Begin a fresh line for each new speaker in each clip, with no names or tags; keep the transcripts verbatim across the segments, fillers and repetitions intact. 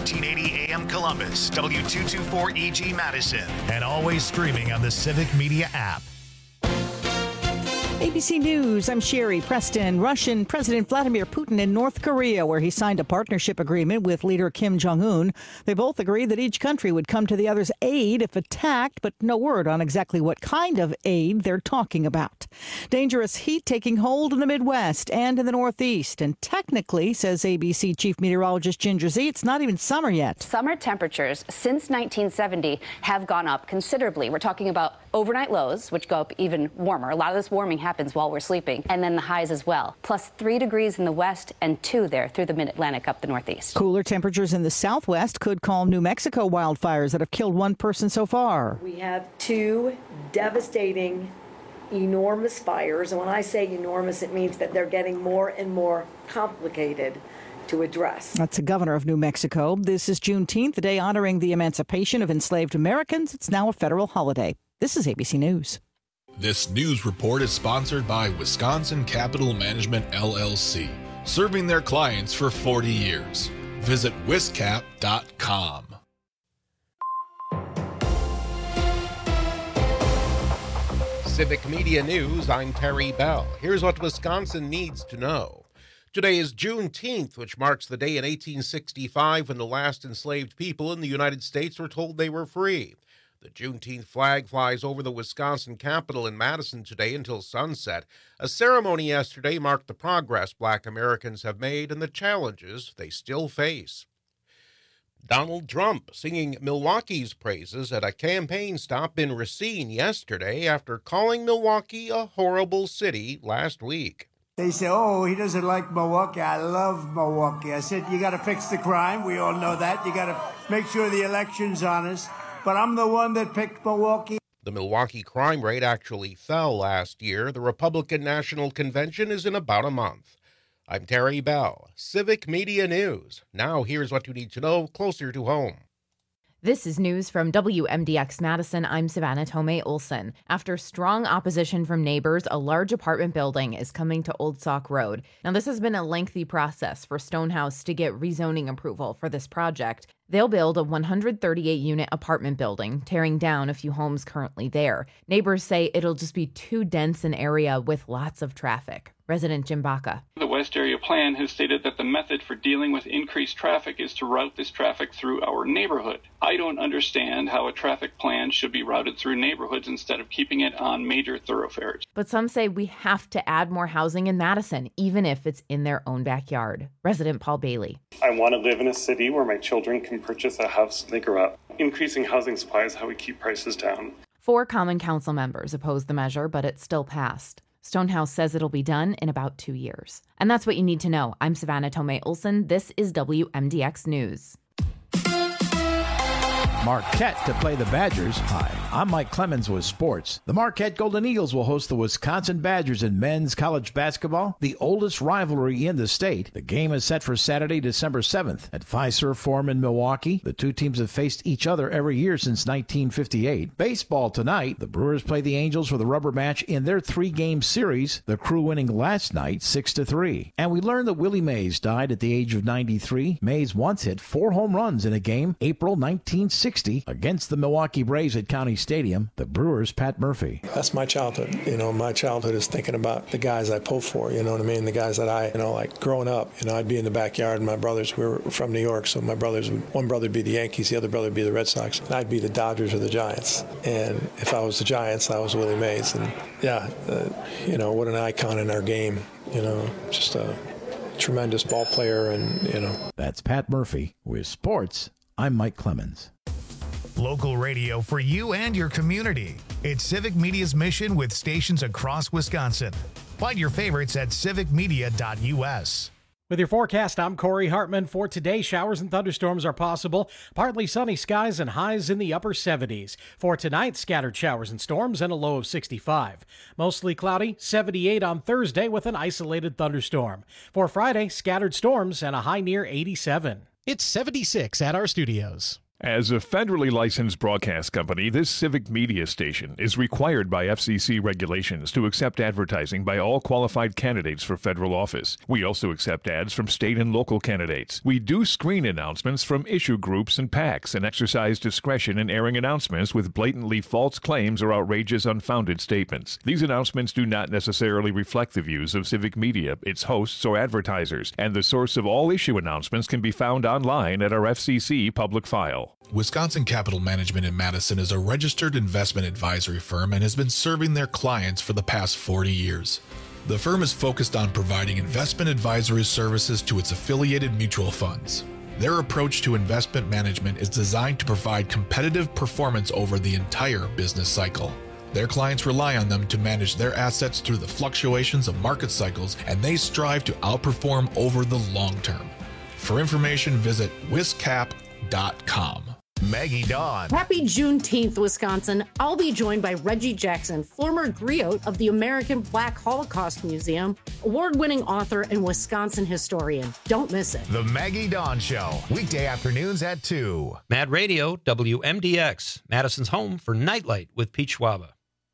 thirteen eighty A M Columbus, W two twenty-four E G Madison, and always streaming on the Civic Media app.
A B C News, I'm Sherry Preston. Russian President Vladimir Putin in North Korea, where he signed a partnership agreement with leader Kim Jong-un. They both agreed that each country would come to the other's aid if attacked, but no word on exactly what kind of aid they're talking about. Dangerous heat taking hold in the Midwest and in the Northeast. And technically, says A B C Chief Meteorologist Ginger Zee, it's not even summer yet.
Summer temperatures since nineteen seventy have gone up considerably. We're talking about overnight lows, which go up even warmer. A lot of this warming happens while we're sleeping, and then the highs as well. Plus three degrees in the west and two there through the mid-Atlantic up the Northeast.
Cooler temperatures in the Southwest could calm New Mexico wildfires that have killed one person so far.
We have two devastating, enormous fires. And when I say enormous, it means that they're getting more and more complicated to address.
That's the governor of New Mexico. This is Juneteenth, the day honoring the emancipation of enslaved Americans. It's now a federal holiday. This is A B C News.
This news report is sponsored by Wisconsin Capital Management, L L C, serving their clients for forty years. Visit wiscap dot com.
Civic Media News, I'm Terry Bell. Here's what Wisconsin needs to know. Today is Juneteenth, which marks the day in eighteen sixty-five when the last enslaved people in the United States were told they were free. The Juneteenth flag flies over the Wisconsin Capitol in Madison today until sunset. A ceremony yesterday marked the progress Black Americans have made and the challenges they still face. Donald Trump singing Milwaukee's praises at a campaign stop in Racine yesterday after calling Milwaukee a horrible city last week.
They say, oh, he doesn't like Milwaukee. I love Milwaukee. I said, you got to fix the crime. We all know that. You got to make sure the election's honest. But I'm the one that picked Milwaukee.
The Milwaukee crime rate actually fell last year. The Republican National Convention is in about a month. I'm Terry Bell, Civic Media News. Now here's what you need to know closer to home.
This is news from W M D X Madison. I'm Savannah Tomei Olson. After strong opposition from neighbors, a large apartment building is coming to Old Sauk Road. Now, this has been a lengthy process for Stonehouse to get rezoning approval for this project. They'll build a one hundred thirty-eight unit apartment building, tearing down a few homes currently there. Neighbors say it'll just be too dense an area with lots of traffic. Resident Jim Baca.
The West Area Plan has stated that the method for dealing with increased traffic is to route this traffic through our neighborhood. I don't understand how a traffic plan should be routed through neighborhoods instead of keeping it on major thoroughfares.
But some say we have to add more housing in Madison, even if it's in their own backyard. Resident Paul Bailey.
I want to live in a city where my children can purchase a house when they grow up. Increasing housing supply is how we keep prices down.
Four Common Council members opposed the measure, but it still passed. Stonehouse says it'll be done in about two years. And that's what you need to know. I'm Savannah Tomei Olson. This is W M D X News.
Marquette to play the Badgers. Hi, I'm Mike Clemens with sports. The Marquette Golden Eagles will host the Wisconsin Badgers in men's college basketball, the oldest rivalry in the state. The game is set for Saturday, December seventh at Fiserv Forum in Milwaukee. The two teams have faced each other every year since nineteen fifty-eight. Baseball tonight, the Brewers play the Angels for the rubber match in their three-game series, the Crew winning last night six to three. And we learned that Willie Mays died at the age of ninety-three. Mays once hit four home runs in a game, April nineteen sixty. Against the Milwaukee Braves at County Stadium. The Brewers' Pat Murphy.
That's my childhood. You know, my childhood is thinking about the guys I pulled for, you know what I mean? The guys that I, you know, like growing up, you know, I'd be in the backyard and my brothers, we were from New York, so my brothers, would, one brother would be the Yankees, the other brother would be the Red Sox, and I'd be the Dodgers or the Giants. And if I was the Giants, I was Willie Mays. And yeah, uh, you know, what an icon in our game, you know, just a tremendous ball player and, you know.
That's Pat Murphy with sports. I'm Mike Clemens.
Local radio for you and your community. It's Civic Media's mission with stations across Wisconsin. Find your favorites at civic media dot u s.
With your forecast, I'm Corey Hartman. For today, showers and thunderstorms are possible. Partly sunny skies and highs in the upper seventies. For tonight, scattered showers and storms and a low of sixty-five. Mostly cloudy, seventy-eight on Thursday with an isolated thunderstorm. For Friday, scattered storms and a high near eighty-seven.
It's seventy-six at our studios. As a federally licensed broadcast company, this civic media station is required by F C C regulations to accept advertising by all qualified candidates for federal office. We also accept ads from state and local candidates. We do screen announcements from issue groups and PACs and exercise discretion in airing announcements with blatantly false claims or outrageous, unfounded statements. These announcements do not necessarily reflect the views of civic media, its hosts, or advertisers, and the source of all issue announcements can be found online at our F C C public file.
Wisconsin Capital Management in Madison is a registered investment advisory firm and has been serving their clients for the past forty years. The firm is focused on providing investment advisory services to its affiliated mutual funds. Their approach to investment management is designed to provide competitive performance over the entire business cycle. Their clients rely on them to manage their assets through the fluctuations of market cycles, and they strive to outperform over the long term. For information, visit wiscap dot com.
Maggie Dawn.
Happy Juneteenth, Wisconsin. I'll be joined by Reggie Jackson, former griot of the American Black Holocaust Museum, award-winning author and Wisconsin historian. Don't miss it.
The Maggie Dawn Show, weekday afternoons at two.
Mad Radio, W M D X, Madison's home for Nightlight with Pete Schwaba.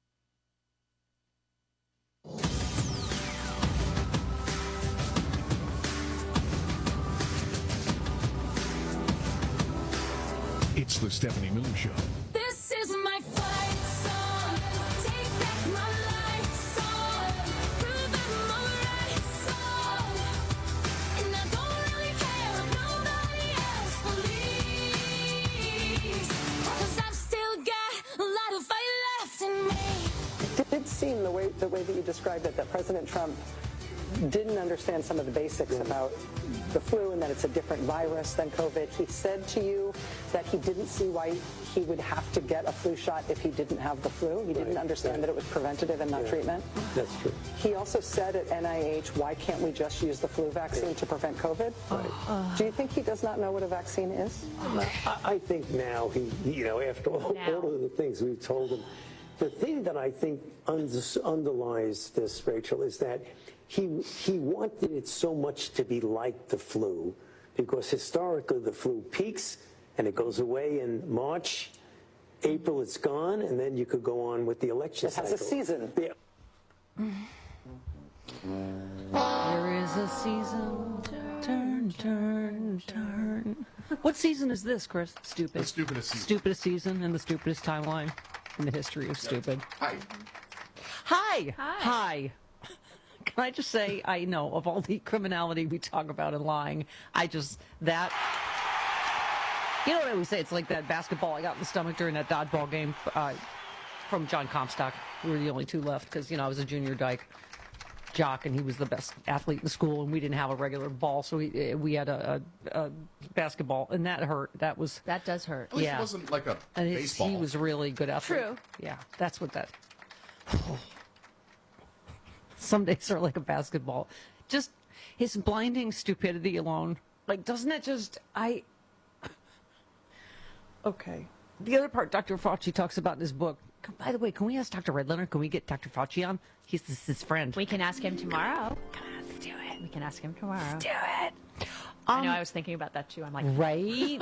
It's the Stephanie Miller Show.
This is my fight song. Take back my life song. Prove I'm alright song. And I don't really care if nobody else believes. Cause I've still got a lot of fight left in me.
It did seem the way the way that you described it, that President Trump didn't understand some of the basics about the flu and that it's a different virus than COVID. He said to you that he didn't see why he would have to get a flu shot if he didn't have the flu. He didn't understand that it was preventative and not
Yeah.
treatment.
That's true.
He also said at N I H, why can't we just use the flu vaccine to prevent COVID?
Right.
Do you think he does not know what a vaccine is?
I, I think now he, you know, after all, all of the things we've told him, the thing that I think under, underlies this, Rachel, is that he he wanted it so much to be like the flu, because historically the flu peaks and it goes away in March, April it's gone, and then you could go on with the election
It has
cycle.
a season.
Yeah.
There is a season. Turn, turn, turn. What season is this, Chris? Stupid.
The stupidest season.
Stupidest season and the stupidest timeline in the history of stupid.
Hi.
Hi. Hi. Hi. Can I just say, I know of all the criminality we talk about and lying, I just, that, you know what I always say, it's like that basketball I got in the stomach during that dodgeball game uh, from John Comstock. We were the only two left because, you know, I was a junior dyke jock and he was the best athlete in the school and we didn't have a regular ball, so we, we had a, a, a basketball, and that hurt. That was...
That does hurt.
At least
yeah.
it wasn't like a
and his,
baseball.
he was really good athlete.
True.
Yeah, that's what that... Some days are like a basketball. Just his blinding stupidity alone. Like, doesn't it just... I... Okay. The other part Doctor Fauci talks about in his book. By the way, can we ask Doctor Redlener? Can we get Doctor Fauci on? He's this, his friend.
We can ask him tomorrow. Let's do it. We can ask him tomorrow.
Let's do it.
I
Um,
know, I was thinking about that too. I'm like,
right?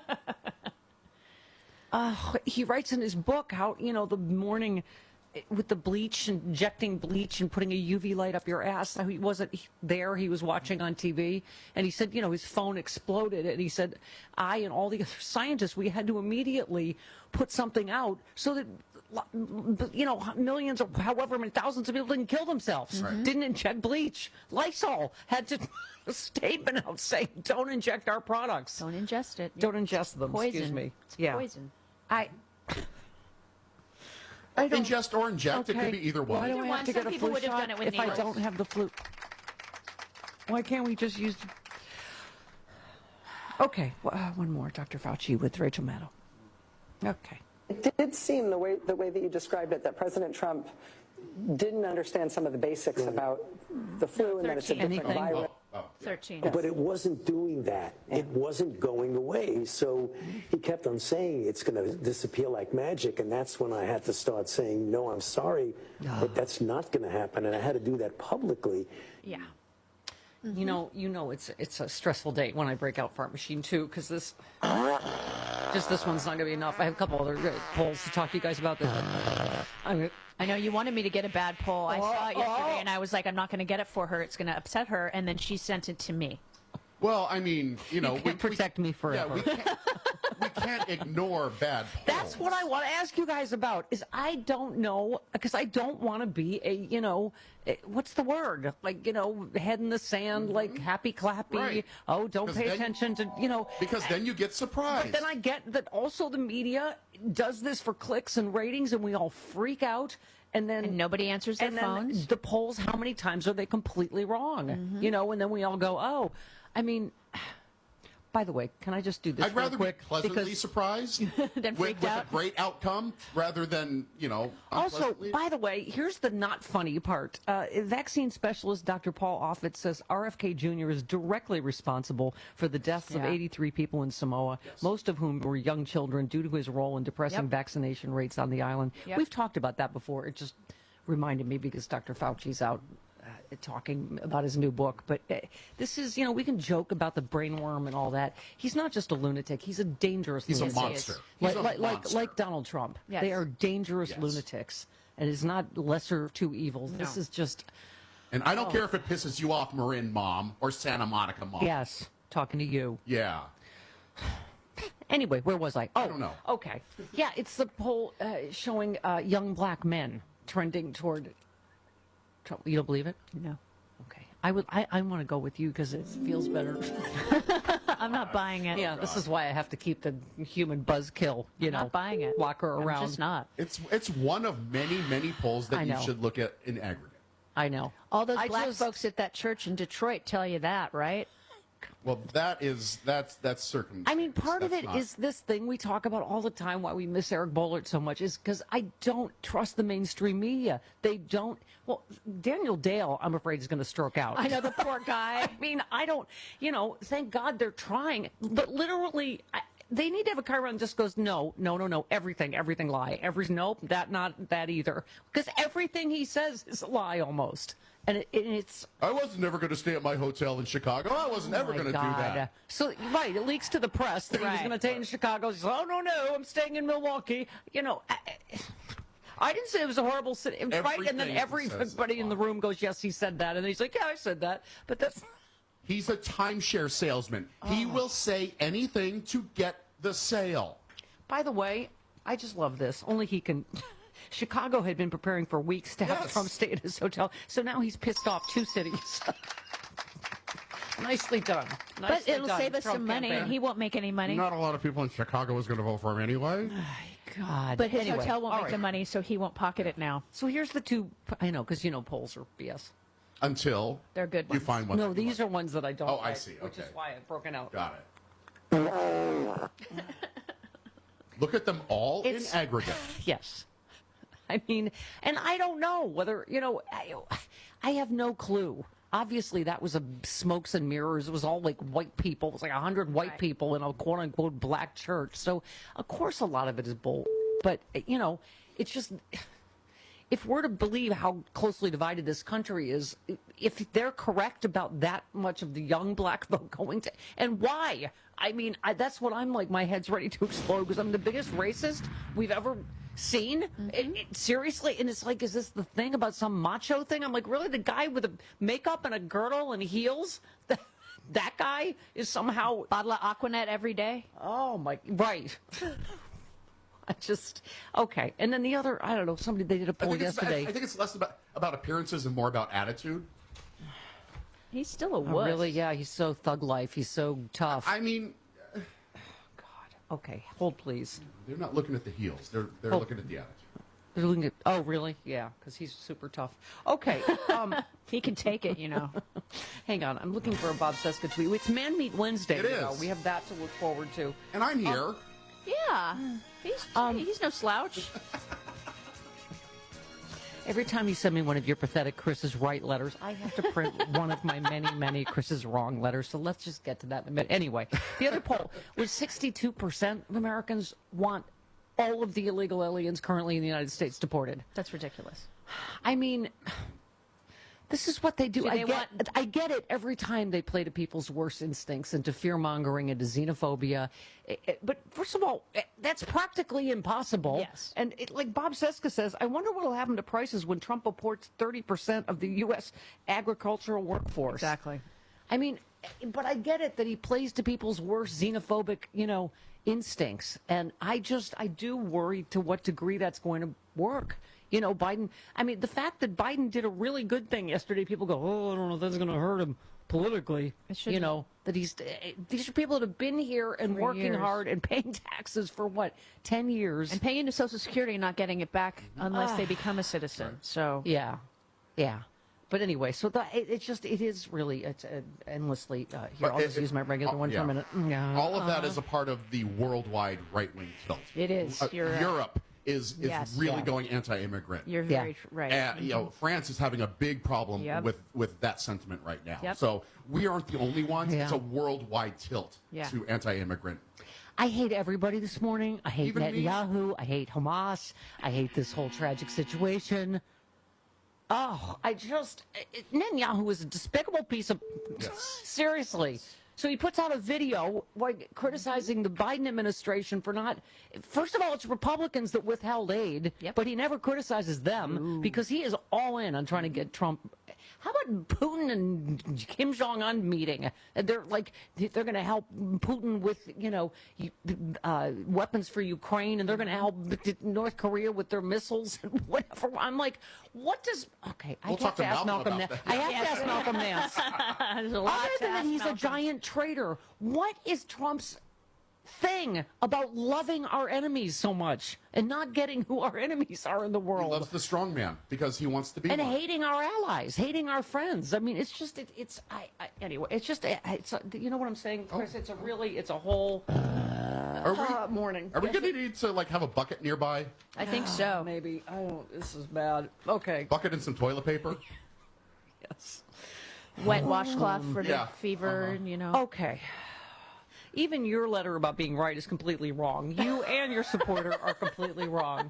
uh, he writes in his book how, you know, the morning with the bleach, injecting bleach and putting a U V light up your ass. How he wasn't there. He was watching on T V. And he said, you know, his phone exploded. And he said, I and all the other scientists, we had to immediately put something out so that, you know, millions or however many thousands of people didn't kill themselves,
Right.
didn't inject bleach. Lysol had to a statement out saying, don't inject our products.
don't ingest it.
Don't ingest them.
Poison.
Excuse me.
It's
Yeah.
poison.
I. I don't,
Ingest or inject, it
okay.
could be either one.
Why do
Either
I
one.
have to
Some
get a
people
flu
would have
shot
done it with
if I
needles.
don't have the flu? Why can't we just use? Okay, well, uh, one more, Doctor Fauci with Rachel Maddow. Okay.
It did seem the way the way that you described it, that President Trump didn't understand some of the basics about the flu and that it's a different
Anything?
virus.
thirteen.
But it wasn't doing that. It wasn't going away. So he kept on saying it's going to disappear like magic. And that's when I had to start saying, no, I'm sorry, but that's not going to happen. And I had to do that publicly.
Yeah.
You know, you know, it's it's a stressful day when I break out fart machine too, because this just this one's not going to be enough. I have a couple other uh, polls to talk to you guys about. This. I,
I know you wanted me to get a bad poll. I
Oh,
saw it yesterday,
oh.
and I was like, I'm not going to get it for her. It's going to upset her. And then she sent it to me.
Well, I mean, you know,
You can't protect me forever.
Yeah, we can't, we can't ignore bad polls.
That's what I want to ask you guys about. Is I don't know because I don't want to be a you know eh, what's the word like you know head in the sand like happy clappy.
Right.
Oh, don't
'Cause
pay
then-
attention to you know
Because then you get surprised.
But then I get that also the media does this for clicks and ratings, and we all freak out. And then
And nobody answers their
and
phones.
Then the polls, how many times are they completely wrong?
Mhm.
You know, and then we all go, oh, I mean. By the way, can I just do this
I'd
real
rather
quick?
be pleasantly
Because-
surprised
Then
with,
freaked
with
out.
a great outcome rather than, you know,
Also,
unpleasantly-
by the way, here's the not funny part. Uh, vaccine specialist Doctor Paul Offit says R F K Junior is directly responsible for the deaths of
Yeah.
eighty-three people in Samoa, most of whom were young children due to his role in depressing
Yep.
vaccination rates on the island.
Yep.
We've talked about that before. It just reminded me because Doctor Fauci's out uh, talking about his new book. But uh, this is, you know, we can joke about the brainworm and all that. He's not just a lunatic. He's a dangerous
He's a
lunatic.
monster.
Like,
He's a
like, like,
monster.
like Donald Trump.
Yes.
They are dangerous
Yes.
lunatics. And it's not lesser of two evils. This
No.
is just,
And I don't
Oh.
care if it pisses you off, Marin Mom or Santa Monica Mom.
yes, talking to you.
Yeah.
Anyway, where was I? Oh,
don't know.
Okay. Yeah, it's the poll uh, showing uh, young black men trending toward. You don't believe it?
No.
Okay. I would. I, I want to go with you because it feels better.
I'm not buying it.
Yeah, this is why I have to keep the human buzzkill. You
I'm
know,
not buying it.
Walk her
I'm
around.
just not.
It's it's one of many, many polls that
I
you
know.
should look at in aggregate.
I know.
All those
I
black
just-
folks at that church in Detroit tell you that, right?
Well, that is that's that's certain.
I mean, part of
That's
it
not-
is this thing we talk about all the time. Why we miss Eric Boehlert so much is because I don't trust the mainstream media. They don't. Well, Daniel Dale, I'm afraid, is going to stroke out.
I know, the poor guy.
I mean, I don't. You know, thank God they're trying, but literally. I, they need to have a Chiron that just goes, no, no, no, no, everything, everything lie. Every, nope, that, not that either. Because everything he says is a lie almost. And, it, and it's.
I wasn't never going to stay at my hotel in Chicago. I wasn't
Oh
ever
my
going to do
God.
that.
So, right, it leaks to the press that he was
Right.
going to stay in Chicago. He says, oh, no, no, I'm staying in Milwaukee. You know, I, I didn't say it was a horrible city, right? And then
Everything he says is
everybody in the room goes, yes, he said that. And then he's like, yeah, I said that. But that's.
He's a timeshare salesman. He
Oh.
will say anything to get the sale.
By the way, I just love this. Only he can. Chicago had been preparing for weeks to have
Yes.
Trump stay at his hotel. So now he's pissed off two cities. Nicely done.
But
Nicely
it'll
done,
save us
Trump
some money,
campaign.
and he won't make any money.
Not a lot of people in Chicago was going to vote for him anyway.
God.
But his
Anyway,
hotel won't
all
make
right.
the money, so he won't pocket it now.
So here's the two. I know, because you know polls are B S.
Until
They're good
you
ones.
find one.
No,
that you
these
like.
are ones that I don't.
Oh, I
like,
see,
Which is
okay.
why I've broken out.
Got it. Look at them all
It's-
in aggregate.
Yes. I mean, and I don't know whether, you know, I, I have no clue. Obviously, that was a smokes and mirrors. It was all like white people. It was like a hundred white
Right.
people in a quote unquote black church. So, of course, a lot of it is bull. But, you know, it's just. If we're to believe how closely divided this country is, if they're correct about that much of the young black vote going to, and why? I mean, I, that's what I'm like. My head's ready to explode because I'm the biggest racist we've ever seen.
Mm-hmm.
It, it, seriously, and it's like, is this the thing about some macho thing? I'm like, really, the guy with a makeup and a girdle and heels, that, that guy is somehow
Bottle of Aquanet every day.
Oh my, right. I just okay, and then the other, I don't know. Somebody they did a
I
poll
think, it's, I,
yesterday.
I think it's less about, about appearances and more about attitude.
He's still a
Oh,
wuss.
really? Yeah, he's so thug life. He's so tough.
I mean,
Okay, hold please.
they're not looking at the heels. They're they're
Oh.
looking at the attitude.
They're looking at. Oh, really? Yeah, because he's super tough. Okay. Um,
he can take it, you know.
Hang on, I'm looking for a Bob Seska tweet. It's Man Meet Wednesday.
It
you know.
is.
We have that to look forward to.
And I'm here.
Yeah, he's
Um,
he's no slouch.
Every time you send me one of your pathetic Chris's right letters, I have to print one of my many, many Chris's wrong letters. So let's just get to that in a minute. Anyway, the other poll was sixty-two percent of Americans want all of the illegal aliens currently in the United States deported.
That's ridiculous.
I mean, This is what they do.
Do
I
they
get,
want-
I get it every time they play to people's worst instincts and to fear mongering and to xenophobia. It- it- but first of all, eh, that's practically impossible.
Yes.
And it, like Bob Seska says, I wonder what will happen to prices when Trump reports thirty percent of the U S agricultural workforce.
Exactly.
I mean, eh, but I get it that he plays to people's worst xenophobic, you know, instincts. And I just, I do worry to what degree that's going to work. You know, Biden, I mean, the fact that Biden did a really good thing yesterday, people go, oh, I don't know if that's going to hurt him politically.
It shouldn't.
You know, that he's, these are people that have been here and
For
working
years.
hard and paying taxes for what, ten years?
And paying into Social Security and not getting it back unless
Ah.
they become a citizen. So
Yeah, yeah. But anyway, so the, it, it's just, it is really, it's uh, endlessly, uh, here,
But
I'll
it-
just
it-
use my regular
uh,
one
yeah.
for a minute. Yeah.
All of that
Uh,
is a part of the worldwide right-wing tilt.
It is.
Uh,
You're right.
Europe is is
Yes.
really
Yeah.
going anti-immigrant.
You're Yeah. very tr- right.
And, you know, France is having a big problem
Yep.
with with that sentiment right now.
Yep.
So we aren't the only ones.
Yeah.
It's a worldwide tilt
Yeah.
to anti-immigrant.
I hate everybody this morning. I hate
Even me?
Netanyahu. I hate Hamas. I hate this whole tragic situation. Oh, I just it, Netanyahu is a despicable piece of seriously. So he puts out a video like criticizing the Biden administration for not. First of all, it's Republicans that withheld aid, but he never criticizes them because he is all in on trying to get Trump. How about Putin and Kim Jong Un meeting? And they're like they're going to help Putin with you know uh, weapons for Ukraine, and they're going to help North Korea with their missiles and whatever. I'm like, what does? Okay, I
We'll
have
talk
to
to
ask
Malcolm
Malcolm.
about
Nance.
that.
I have
Yes.
to ask Malcolm Nance.
There's a lot
Other
to
than that
ask
he's
Malcolm.
a giant traitor, what is Trump's thing about loving our enemies so much and not getting who our enemies are in the
He
world?
loves the strong man because he wants to be
And
one.
hating our allies, hating our friends. I mean, it's just, it, it's, I, I, anyway, it's just, it's, a, you know what I'm saying, Chris? It's a really, it's a whole
Are we,
uh, morning.
Are we
Yes,
going to need to like have a bucket nearby?
I think so.
Maybe. I don't, this is bad. Okay.
Bucket and some toilet paper?
Yes.
Wet washcloth for the
Yeah.
fever,
Uh-huh.
you know.
Okay. Even your letter about being right is completely wrong. You and your supporter are completely wrong.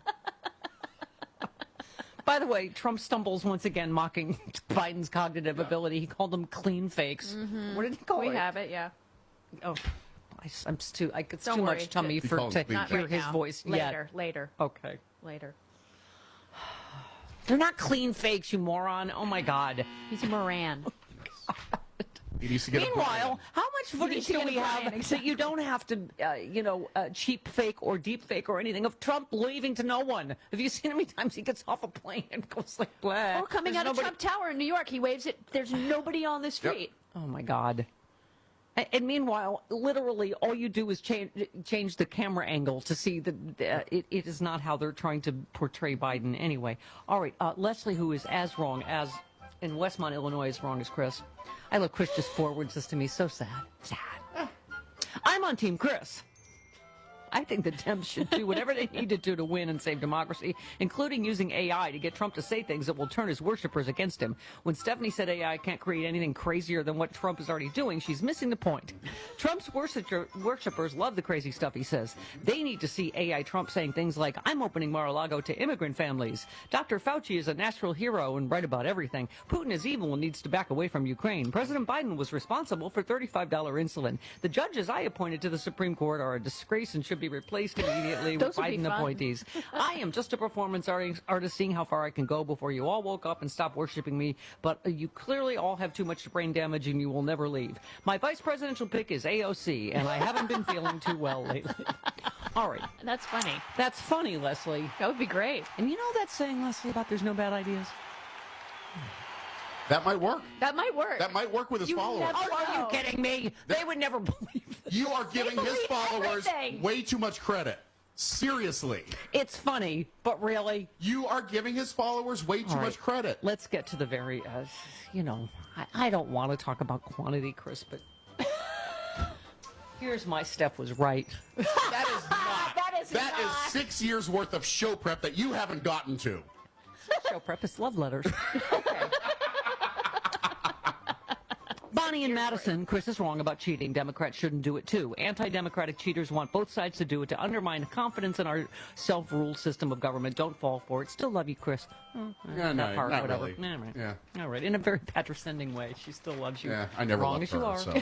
By the way, Trump stumbles once again mocking Biden's cognitive ability. He called them clean fakes.
Mhm.
What did he call
we
it?
have it, yeah.
Oh, I, am too. I, it's
Don't
too
worry.
much tummy
He
for
calls
to
clean
Not
hear
right
his
now.
voice
Later,
yet.
later,
Okay.
later.
They're not clean fakes, you moron. Oh my God.
He's a Moran.
He needs to get a
Meanwhile, how much
need
footage
to
do
get
we
a
have
Brian,
that you don't have to, uh, you know, uh, cheap fake or deep fake or anything of Trump leaving to no one? Have you seen how many times he gets off a plane and goes like, blah?
Or coming
There's
out
nobody-
of Trump Tower in New York, he waves it. There's nobody on the street.
Oh my God. And, and meanwhile, literally, all you do is change change the camera angle to see that uh, it, it is not how they're trying to portray Biden anyway. All right, uh, Leslie, who is as wrong as in Westmont, Illinois, as wrong as Chris. I look, Chris just forwards this to me. So sad. Sad. I'm on Team Chris. I think the Dems should do whatever they need to do to win and save democracy, including using A I to get Trump to say things that will turn his worshipers against him. When Stephanie said A I can't create anything crazier than what Trump is already doing, she's missing the point. Trump's worshipper, worshipers love the crazy stuff he says. They need to see A I Trump saying things like, I'm opening Mar-a-Lago to immigrant families. Doctor Fauci is a natural hero and right about everything. Putin is evil and needs to back away from Ukraine. President Biden was responsible for thirty-five dollars insulin. The judges I appointed to the Supreme Court are a disgrace and should be replaced immediately with
Those would be
Biden
fun.
appointees. I am just a performance artist, artist seeing how far I can go before you all woke up and stopped worshiping me, but uh, you clearly all have too much brain damage and you will never leave. My vice presidential pick is A O C, and I haven't been feeling too well lately. All right.
That's funny.
That's funny, Leslie.
That would be great.
And you know that saying, Leslie, about there's no bad ideas?
That might work.
That might work.
That might work with his
You
followers.
never
Oh, are you
know.
kidding me? They would never believe this.
You are giving his
believe
followers
everything.
way too much credit. Seriously.
It's funny, but really?
You are giving his followers way too
All right.
much credit.
Let's get to the very, uh, you know, I, I don't want to talk about quantity, Chris, but here's my Steph was right.
That is not.
That is
That
not.
is six years worth of show prep that you haven't gotten to.
Show prep is love letters. Okay. By Bonnie and Madison, Chris is wrong about cheating. Democrats shouldn't do it, too. Anti-democratic cheaters want both sides to do it to undermine confidence in our self-ruled system of government. Don't fall for it. Still love you, Chris. Oh,
Yeah,
that
no,
part,
not
whatever.
really.
Yeah, right.
Yeah.
All right. In a very patronizing way. She still loves you.
Yeah, I never
Wrong
loved
as you
her,
are.
so.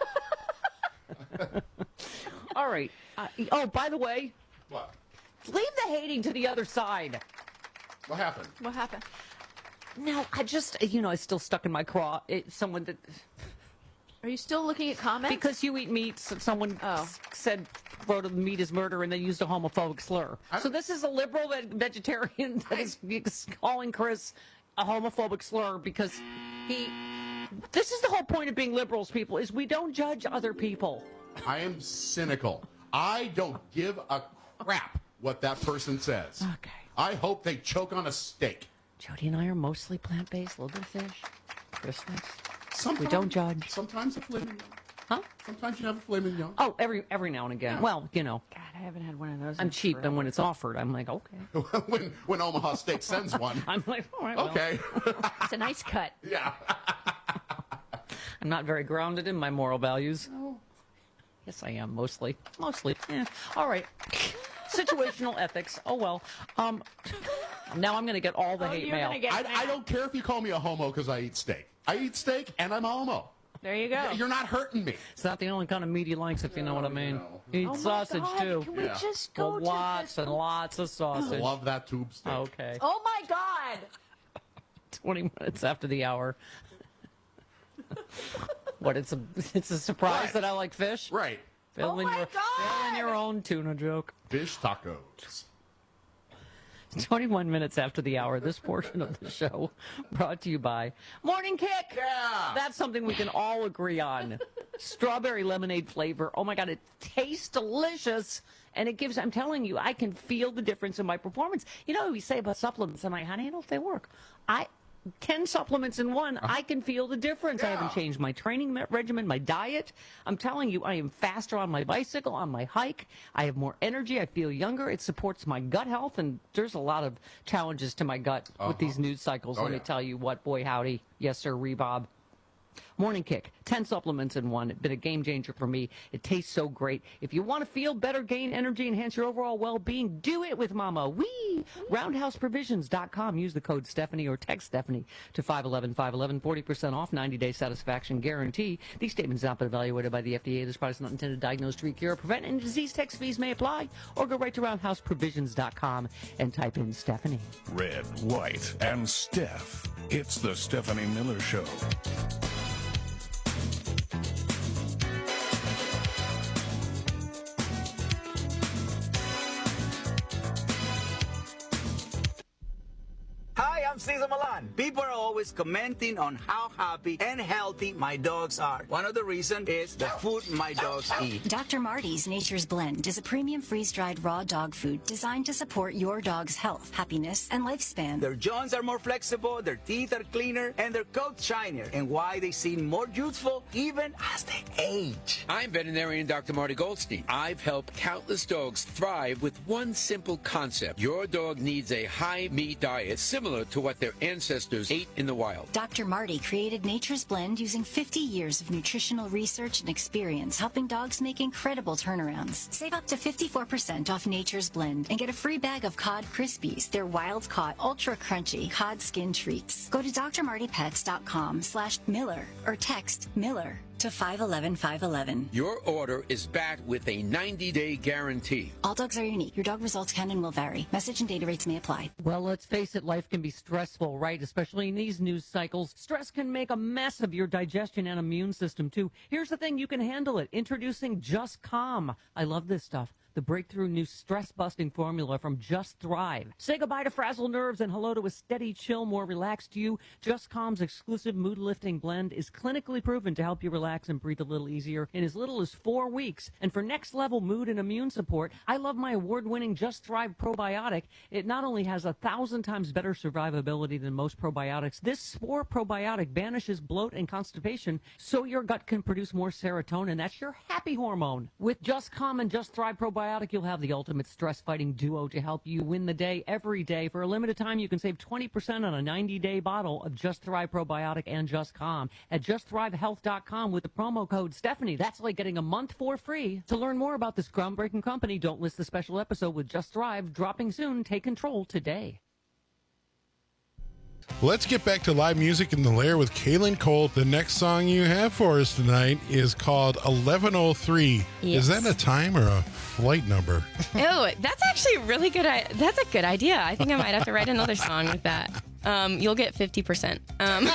All right. Uh, oh, by the way.
What?
Leave the hating to the other side.
What happened?
What happened?
No, I just, you know, it's still stuck in my craw. It, someone that.
Are you still looking at comments?
Because you eat meat, so someone s- said, wrote meat is murder, and they used a homophobic slur. So this is a liberal ve- vegetarian that is calling Chris a homophobic slur because he. This is the whole point of being liberals, people, is we don't judge other people.
I am cynical. I don't give a crap what that person says.
Okay.
I hope they choke on a steak.
Jody and I are mostly plant-based, little bit of fish, Christmas.
Sometimes,
we don't judge.
Sometimes a filet mignon.
Huh?
Sometimes you have a filet mignon.
Oh, every every now and again.
Yeah.
Well, you know.
God, I haven't had one of those.
I'm
in
cheap,
forever.
and when it's offered, I'm like, okay.
when when Omaha Steak sends one,
I'm like, all right, well.
okay.
It's a nice cut.
Yeah.
I'm not very grounded in my moral values. Oh. Yes, I am, mostly. Mostly. Yeah. All right. Situational ethics. Oh, well. Um, now I'm going to get all the
Oh,
hate
you're
mail.
gonna get
I,
mail.
I don't care if you call me a homo because I eat steak. I eat steak and I'm a homo.
There you go.
You're not hurting me.
It's not the only kind of meat he likes, if you know what I mean. He eats
Oh my
sausage,
God,
too.
Can we
Yeah.
just go
Well,
to
lots
this?
and lots of sausage.
Love that tube steak.
Okay.
Oh my God!
twenty minutes after the hour. What, it's a it's a surprise
Right.
that I like fish?
Right.
Fill
Oh
in
my
your, fill in your own tuna joke.
Fish tacos.
twenty-one minutes after the hour, this portion of the show brought to you by Morning Kick.
Yeah.
That's something we can all agree on. Strawberry lemonade flavor. Oh my God, it tastes delicious. And it gives, I'm telling you, I can feel the difference in my performance. You know what we say about supplements? I'm like, honey, I don't know if they work. I, ten supplements in one, I can feel the difference. I haven't changed my training me- regimen, my diet. I'm telling you, I am faster on my bicycle, on my hike. I have more energy. I feel younger. It supports my gut health. And there's a lot of challenges to my gut
Uh-huh.
with these news cycles.
Oh,
Let me
yeah.
tell you what, boy, howdy. Yes, sir, Rebob. Morning Kick, ten supplements in one. It's been a game changer for me. It tastes so great. If you want to feel better, gain energy, enhance your overall well-being, do it with Mama. Wee! roundhouse provisions dot com. Use the code Stephanie or text Stephanie to five one one, five one one, forty percent off, ninety-day satisfaction guarantee. These statements have not been evaluated by the F D A. This product is not intended to diagnose, treat, cure, or prevent any disease. Text fees may apply. Or go right to roundhouse provisions dot com and type in Stephanie.
Red, White, and Steph. It's the Stephanie Miller Show.
Hi, I'm Cesar Milan. People are always commenting on how happy and healthy my dogs are. One of the reasons is the food my dogs eat.
Doctor Marty's Nature's Blend is a premium freeze-dried raw dog food designed to support your dog's health, happiness, and lifespan.
Their jaws are more flexible, their teeth are cleaner, and their coats shinier. And why they seem more youthful even as they age.
I'm veterinarian Doctor Marty Goldstein. I've helped countless dogs thrive with one simple concept. Your dog needs a high-meat diet similar to what their ancestors ate in the wild.
Doctor Marty created Nature's Blend using fifty years of nutritional research and experience, helping dogs make incredible turnarounds. Save up to fifty-four percent off Nature's Blend and get a free bag of Cod Krispies, their wild-caught, ultra-crunchy cod skin treats. Go to d r marty pets dot com slash Miller or text Miller to five one one, five one one.
Your order is backed with a ninety-day guarantee.
All dogs are unique. Your dog results can and will vary. Message and data rates may apply.
Well, let's face it, life can be stressful, right? Especially in these news cycles. Stress can make a mess of your digestion and immune system, too. Here's the thing, you can handle it. Introducing Just Calm. I love this stuff. The breakthrough new stress-busting formula from Just Thrive. Say goodbye to frazzled nerves and hello to a steady, chill, more relaxed you. Just Calm's exclusive mood-lifting blend is clinically proven to help you relax and breathe a little easier in as little as four weeks. And for next-level mood and immune support, I love my award-winning Just Thrive probiotic. It not only has a thousand times better survivability than most probiotics, this spore probiotic banishes bloat and constipation so your gut can produce more serotonin. That's your happy hormone. With Just Calm and Just Thrive probiotic, Probiotic, you'll have the ultimate stress-fighting duo to help you win the day every day. For a limited time, you can save twenty percent on a ninety-day bottle of Just Thrive Probiotic and Just Calm at just thrive health dot com with the promo code Stephanie. That's like getting a month for free. To learn more about this groundbreaking company, don't miss the special episode with Just Thrive, dropping soon. Take control today.
Let's get back to live music in the Lair with Kaylin Cole. The next song you have for us tonight is called eleven oh three.
Yes.
Is that a time or a flight number?
Oh, that's actually really good. I- That's a good idea. I think I might have to write another song with that. Um, you'll get fifty percent. Um.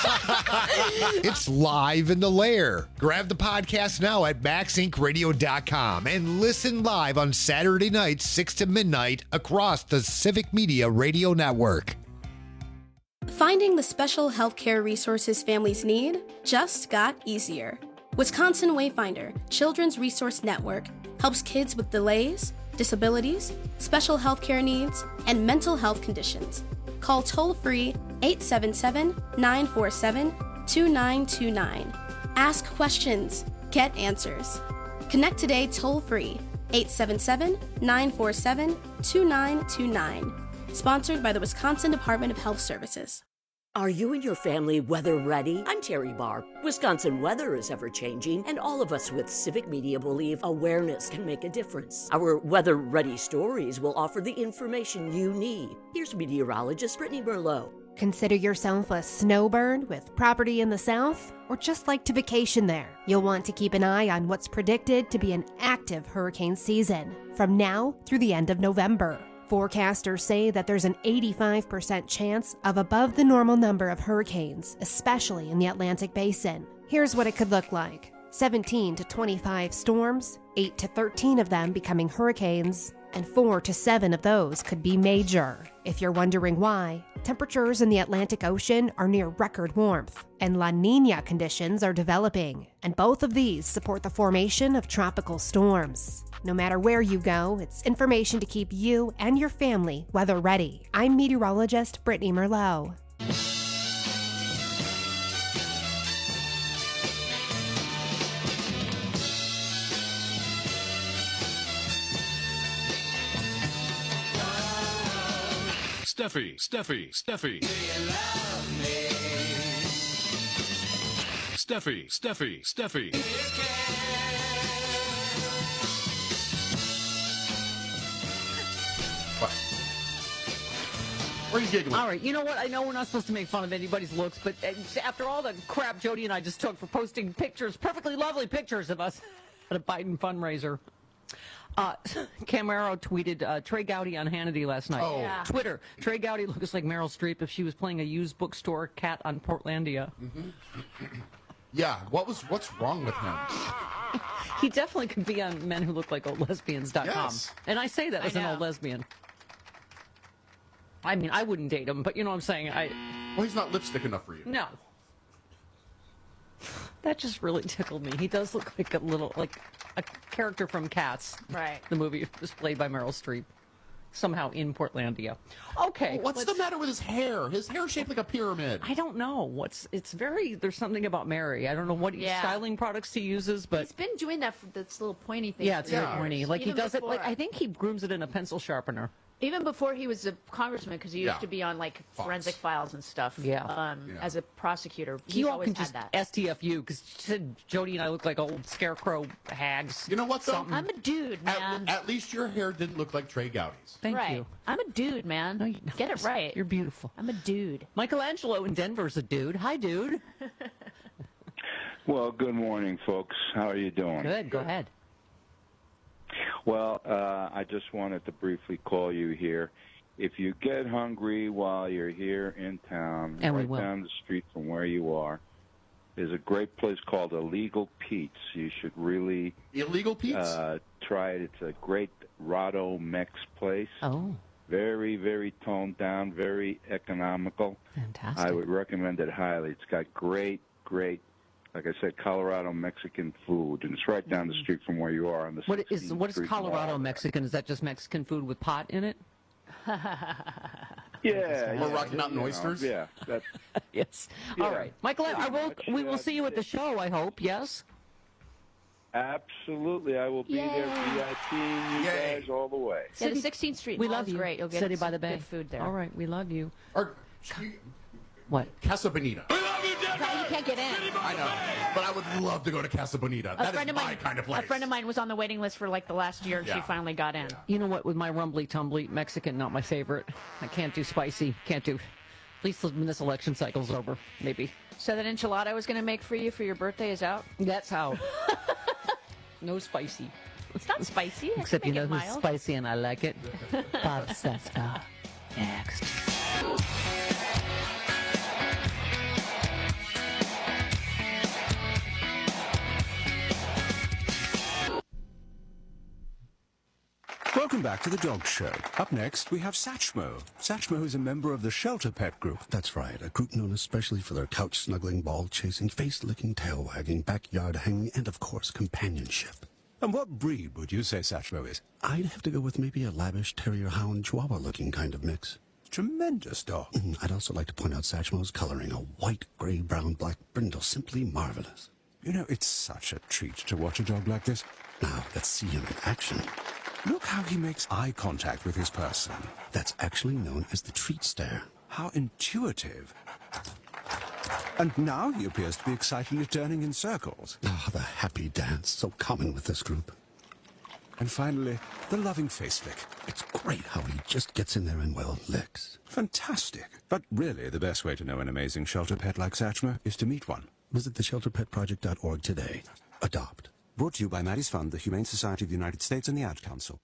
It's live in the Lair. Grab the podcast now at max inc radio dot com and listen live on Saturday nights, six to midnight, across the Civic Media Radio Network.
Finding the special healthcare resources families need just got easier. Wisconsin Wayfinder Children's Resource Network helps kids with delays, disabilities, special healthcare needs, and mental health conditions. Call toll-free eight seven seven, nine four seven, two nine two nine. Ask questions. Get answers. Connect today toll-free eight seven seven, nine four seven, two nine two nine. Sponsored by the Wisconsin Department of Health Services.
Are you and your family weather ready? I'm Terry Barr. Wisconsin weather is ever changing, and all of us with Civic Media believe awareness can make a difference. Our weather ready stories will offer the information you need. Here's meteorologist Brittany Merlot.
Consider yourself a snowbird with property in the south, or just like to vacation there. You'll want to keep an eye on what's predicted to be an active hurricane season from now through the end of November. Forecasters say that there's an eighty-five percent chance of above the normal number of hurricanes, especially in the Atlantic Basin. Here's what it could look like. seventeen to twenty-five storms, eight to thirteen of them becoming hurricanes, and four to seven of those could be major. If you're wondering why, temperatures in the Atlantic Ocean are near record warmth, and La Niña conditions are developing, and both of these support the formation of tropical storms. No matter where you go, it's information to keep you and your family weather ready. I'm meteorologist Brittany Merlot.
Steffi, Steffi, Steffi. Steffi, Steffi, Steffi.
What? Where are you giggling?
All right, you know what? I know we're not supposed to make fun of anybody's looks, but uh, after all the crap Jody and I just took for posting pictures, perfectly lovely pictures of us at a Biden fundraiser, uh, Camaro tweeted uh, Trey Gowdy on Hannity last night.
Oh. Yeah.
Twitter, Trey Gowdy looks like Meryl Streep if she was playing a used bookstore cat on Portlandia.
Mm-hmm. Yeah, what was what's wrong with him?
He definitely could be on men who look like old lesbians dot com.
Yes.
And I say that
I
as an
know.
old lesbian. I mean, I wouldn't date him, but you know what I'm saying? I
Well, he's not lipstick enough for you.
No. That just really tickled me. He does look like a little, like a character from Cats.
Right.
The movie was played by Meryl Streep. Somehow in Portlandia. Okay.
What's
let's-
the matter with his hair? His hair is shaped like a pyramid.
I don't know. What's it's very there's something about Mary. I don't know what
Yeah.
styling products he uses, but
He's been doing that for this little pointy thing.
yeah, it's
for
very
years.
pointy. Like he
Even
does it like
before-
I think he grooms it in a pencil sharpener.
Even before he was a congressman, because he used
Yeah.
to be on like
Fox.
forensic files and stuff.
Yeah.
Um,
Yeah.
As a prosecutor, he's
You all
always
can
had
just
that.
S T F U because Jody and I look like old scarecrow hags.
You know what, though?
Something.
I'm a dude, man.
At, at least your hair didn't look like Trey Gowdy's.
Thank
right.
you.
I'm a dude, man. Get it right.
You're beautiful.
I'm a dude.
Michelangelo in Denver's a dude. Hi, dude.
Well, good morning, folks. How are you doing?
Good. Go ahead.
Well, uh, I just wanted to briefly call you here. If you get hungry while you're here in town,
And we
right
will.
down the street from where you are, there's a great place called Illegal Pete's. You should really
Illegal Pete's?
uh, try it. It's a great Rado Mex place.
Oh.
Very, very toned down, very economical.
Fantastic.
I would recommend it highly. It's got great, great, like I said, Colorado Mexican food, and it's right down the street from where you are on the
What is
sixteenth
what is
Street
Colorado
Mall.
Mexican? Is that just Mexican food with pot in it?
Yeah,
Or
yeah,
Rocky Mountain
you know,
oysters?
Yeah, that's
yes.
Yeah,
All right, Michael. I
pretty
will.
much,
We will
yeah.
see you at the show. I hope. Yes.
Absolutely. I will be
Yay.
there VIPing you
Yay.
guys all the way.
Yeah, the sixteenth Street
We
Mall
love
is
you.
great. You'll get
City by
some
the Bay.
good food there.
All right, we love you.
Or,
what?
Casa Bonita.
You can't get in.
I know, but I would love to go to Casa Bonita.
A
That
friend
is
of
my
mine,
kind of place.
a friend of mine was on the waiting list for like the last year, and she
Yeah.
finally got in.
You know what? With my rumbly tumbly Mexican, not my favorite. I can't do spicy. Can't do. At least when this election cycle's over, maybe.
So that enchilada I was going to make for you for your birthday is out.
That's how. No spicy.
It's not spicy. I
Except
can
you
make
know
it
who's
mild.
spicy and I like it. Bob Cesca. Next.
Welcome back to the Dog Show. Up next, we have Satchmo. Satchmo is a member of the Shelter Pet Group.
That's right, a group known especially for their couch snuggling, ball chasing, face licking, tail wagging, backyard hanging, and of course, companionship.
And what breed would you say Satchmo is?
I'd have to go with maybe a lavish terrier hound chihuahua looking kind of mix.
Tremendous dog.
Mm, I'd also like to point out Satchmo's coloring, a white, gray, brown, black brindle, simply marvelous.
You know, it's such a treat to watch a dog like this.
Now, let's see him in action.
Look how he makes eye contact with his person.
That's actually known as the treat stare.
How intuitive. And now he appears to be excitedly turning in circles.
Ah, the happy dance, so common with this group.
And finally, the loving face lick.
It's great how he just gets in there and, well, licks.
Fantastic. But really, the best way to know an amazing shelter pet like Satchmo is to meet one.
Visit the shelter pet project dot org today. Adopt.
Brought to you by Maddie's Fund, the Humane Society of the United States, and the Ad Council.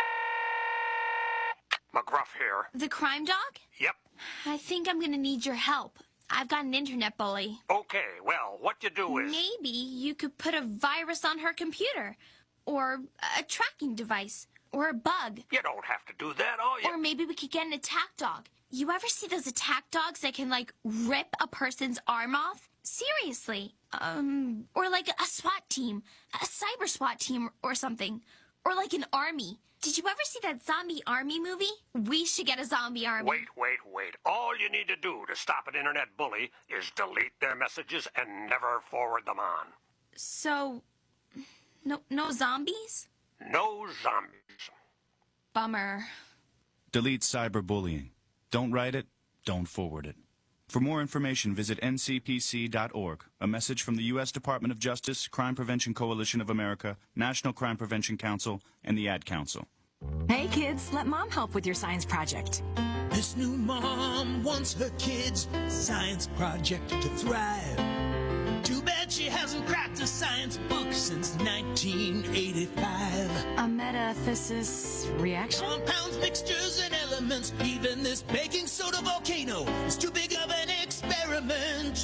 McGruff here.
The crime dog?
Yep.
I think I'm gonna need your help. I've got an internet bully.
Okay, well, what you do is...
Maybe you could put a virus on her computer. Or a tracking device. Or a bug.
You don't have to do that, all you...
Or maybe we could get an attack dog. You ever see those attack dogs that can, like, rip a person's arm off? Seriously. Um, or like a SWAT team. A cyber SWAT team or something. Or like an army. Did you ever see that zombie army movie? We should get a zombie army.
Wait, wait, wait. All you need to do to stop an internet bully is delete their messages and never forward them on.
So, no, no zombies?
No zombies.
Bummer.
Delete cyberbullying. Don't write it, don't forward it. For more information, visit N C P C dot org. A message from the U S Department of Justice, Crime Prevention Coalition of America, National Crime Prevention Council, and the Ad Council.
Hey kids, let mom help with your science project.
This new mom wants her kids' science project to thrive. Too bad she hasn't cracked a science book since nineteen eighty-five.
A metathesis reaction?
Compounds, mixtures, and elements. Even this baking soda volcano is too big of an experiment.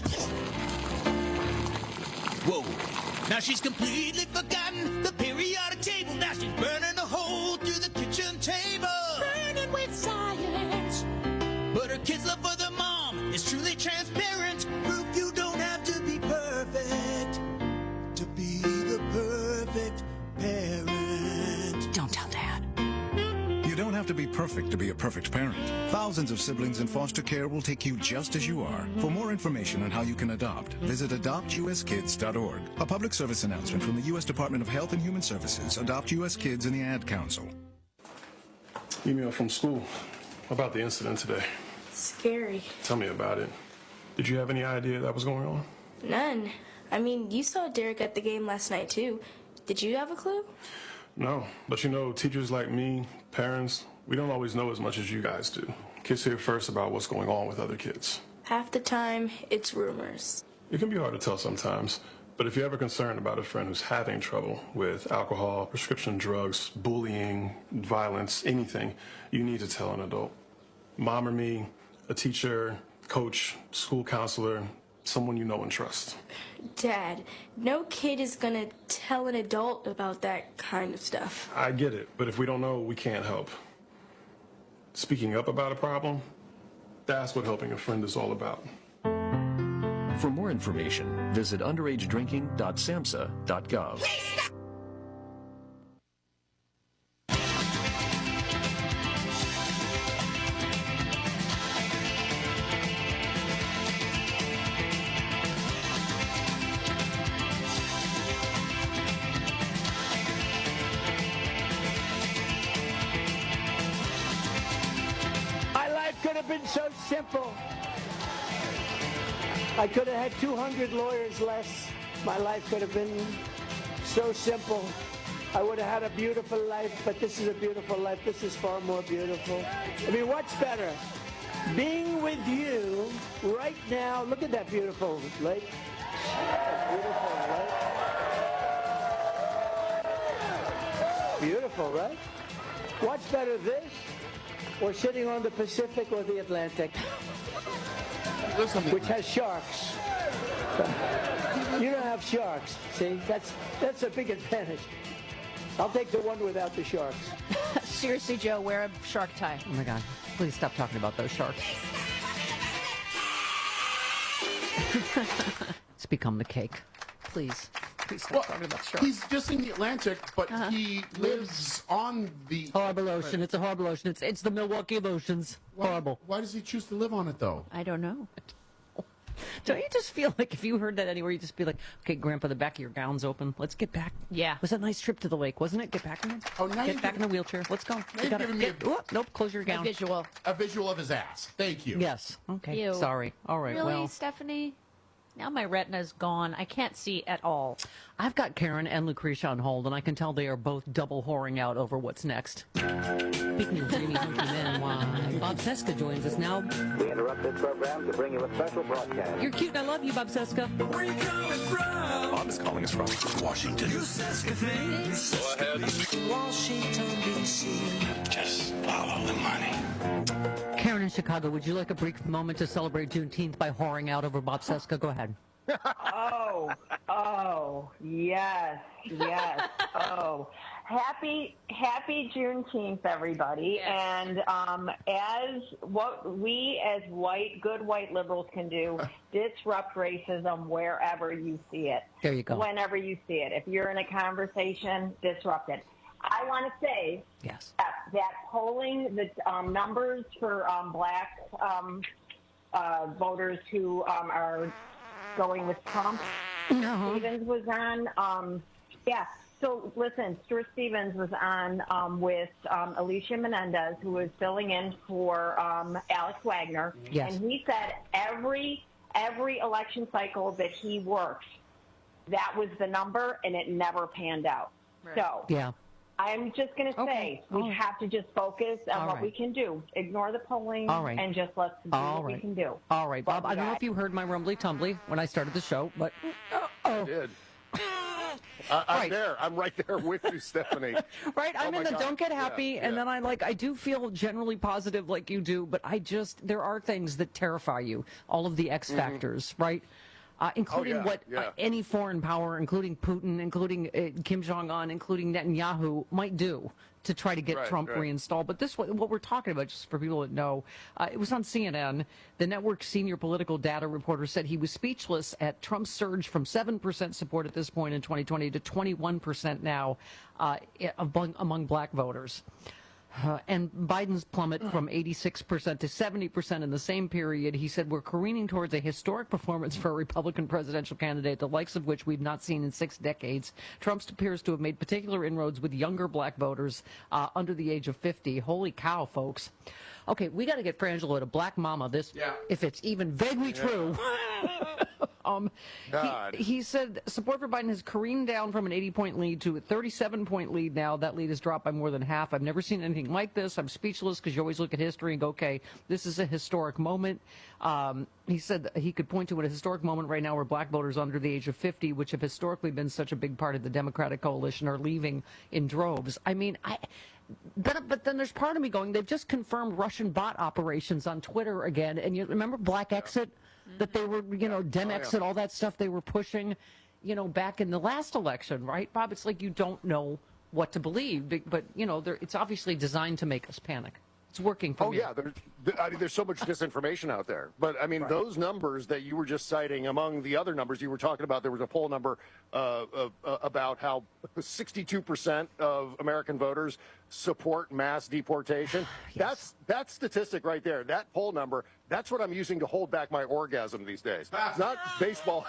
Whoa. Now she's completely forgotten the periodic table. Now she's burning a hole through the kitchen table. Burning with science. But her kids' love for their mom is truly transparent. Proof you don't have to be perfect to be the perfect parent.
Don't tell Dad.
You don't have to be perfect to be a perfect parent. Thousands of siblings in foster care will take you just as you are. For more information on how you can adopt, visit adopt u s kids dot org. A public service announcement from the U S Department of Health and Human Services, Adopt U S Kids, and the Ad Council.
Email from school about the incident today.
Scary.
Tell me about it. Did you have any idea that was going on?
None. I mean, you saw Derek at the game last night, too. Did you have a clue?
No, but you know, teachers like me, parents, we don't always know as much as you guys do. Kids hear first about what's going on with other kids.
Half the time, it's rumors.
It can be hard to tell sometimes, but if you're ever concerned about a friend who's having trouble with alcohol, prescription drugs, bullying, violence, anything, you need to tell an adult. Mom or me, a teacher, coach, school counselor, someone you know and trust.
Dad, no kid is gonna tell an adult about that kind of stuff.
I get it, but if we don't know, we can't help. Speaking up about a problem, that's what helping a friend is all about.
For more information, visit underage drinking dot samhsa dot gov.
been so simple. I could have had two hundred lawyers less. My life could have been so simple. I would have had a beautiful life, but this is a beautiful life. This is far more beautiful. I mean, what's better? Being with you right now. Look at that beautiful lake. That beautiful lake. Beautiful, right? What's better, this or sitting on the Pacific or the Atlantic? Which has sharks. You don't have sharks. See, that's that's a big advantage. I'll take the one without the sharks.
Seriously, Joe, wear a shark tie.
Oh my God! Please stop talking about those sharks. It's become the cake. Please, please stop
Well,
talking about sharks.
he's just in the Atlantic, but
Uh-huh.
he lives on the
Horrible ocean. It's a horrible ocean. It's it's the Milwaukee of oceans.
Why,
Horrible.
Why does he choose to live on it, though?
I don't know.
Don't you just feel like if you heard that anywhere, you just be like, okay, Grandpa, the back of your gown's open. Let's get back.
Yeah.
Was that a nice trip to the lake, wasn't it? Get back in it.
Oh, now
Get
you're
back in the wheelchair. Let's go.
Now
We
you're
gotta
giving me
get,
a-
oh, nope, close your gown.
Visual.
A visual of his ass. Thank you.
Yes. Okay.
Ew.
Sorry. All right.
Really,
Well,
Stephanie? Now my retina's gone. I can't see at all.
I've got Karen and Lucretia on hold, and I can tell they are both double whoring out over what's next. Speaking of dreamy hunky men, why, Bob Seska joins us now.
We interrupt this program to bring you a special broadcast.
You're cute, and I love you, Bob Seska.
Where you coming from?
Bob is calling us from Washington.
You Seska things.
Go ahead.
Washington, D C
Just follow the money.
Karen in Chicago, would you like a brief moment to celebrate Juneteenth by whoring out over Bob Seska? Go ahead.
Oh, oh, yes, yes. Oh, happy, happy Juneteenth, everybody. And um, as what we as white, good white liberals can do, disrupt racism wherever you see it.
There you go.
Whenever you see it. If you're in a conversation, disrupt it. I want to say
yes.
that, that polling, the um, numbers for um, black um, uh, voters who um, are going with Trump,
Uh-huh.
Stevens was on. Um, yeah. So listen, Stuart Stevens was on um, with um, Alicia Menendez, who was filling in for um, Alex Wagner,
Yes.
and he said every every election cycle that he works, that was the number, and it never panned out. So
Yeah.
I'm just going to say we
All right.
have to just focus on
All
what
right.
we can do. Ignore the polling
All right.
and just let's do
All
what
right.
we can do.
All right, Bob. I don't know
Bye.
if you heard my rumbly tumbly when I started the show, but oh,
did. I, I'm there. I'm right there with you, Stephanie.
right, I'm
Oh
in
my
the
God.
don't get
Yeah,
happy, and
yeah.
then I like I do feel generally positive like you do, but I just there are things that terrify you. All of the X
Mhm.
factors, right? Uh, including
yeah,
what
yeah.
uh, any foreign power, including Putin, including uh, Kim Jong Un, including Netanyahu, might do to try to get
Right,
Trump
right.
reinstalled. But this, what we're talking about, just for people that know, uh, it was on C N N. The network's senior political data reporter said he was speechless at Trump's surge from seven percent support at this point in twenty twenty to twenty-one percent now uh, among, among black voters. Uh, and Biden's plummet from eighty-six percent to seventy percent in the same period. He said, we're careening towards a historic performance for a Republican presidential candidate, the likes of which we've not seen in six decades. Trump appears to have made particular inroads with younger black voters uh, under the age of fifty. Holy cow, folks. Okay, we got to get Frangelo to Black Mama this,
Yeah.
if it's even vaguely
Yeah.
true. Um,
God.
he, he said support for Biden has careened down from an eighty-point lead to a thirty-seven point lead now. That lead has dropped by more than half. I've never seen anything like this. I'm speechless because you always look at history and go, okay, this is a historic moment. Um, he said that he could point to a historic moment right now where black voters under the age of fifty, which have historically been such a big part of the Democratic coalition, are leaving in droves. I mean, I... But, but then there's part of me going, they've just confirmed Russian bot operations on Twitter again. And you remember Black Exit? That they were, you know, Dem
Oh, yeah.
Exit, all that stuff they were pushing, you know, back in the last election, right, Bob? It's like you don't know what to believe. But, but you know, it's obviously designed to make us panic. It's working for
Oh
me.
yeah, there's, I mean, there's so much disinformation out there. But I mean, those numbers that you were just citing, among the other numbers you were talking about, there was a poll number uh, uh, uh, about how sixty-two percent of American voters support mass deportation.
Yes.
That's that statistic right there. That poll number. That's what I'm using to hold back my orgasm these days. It's not baseball.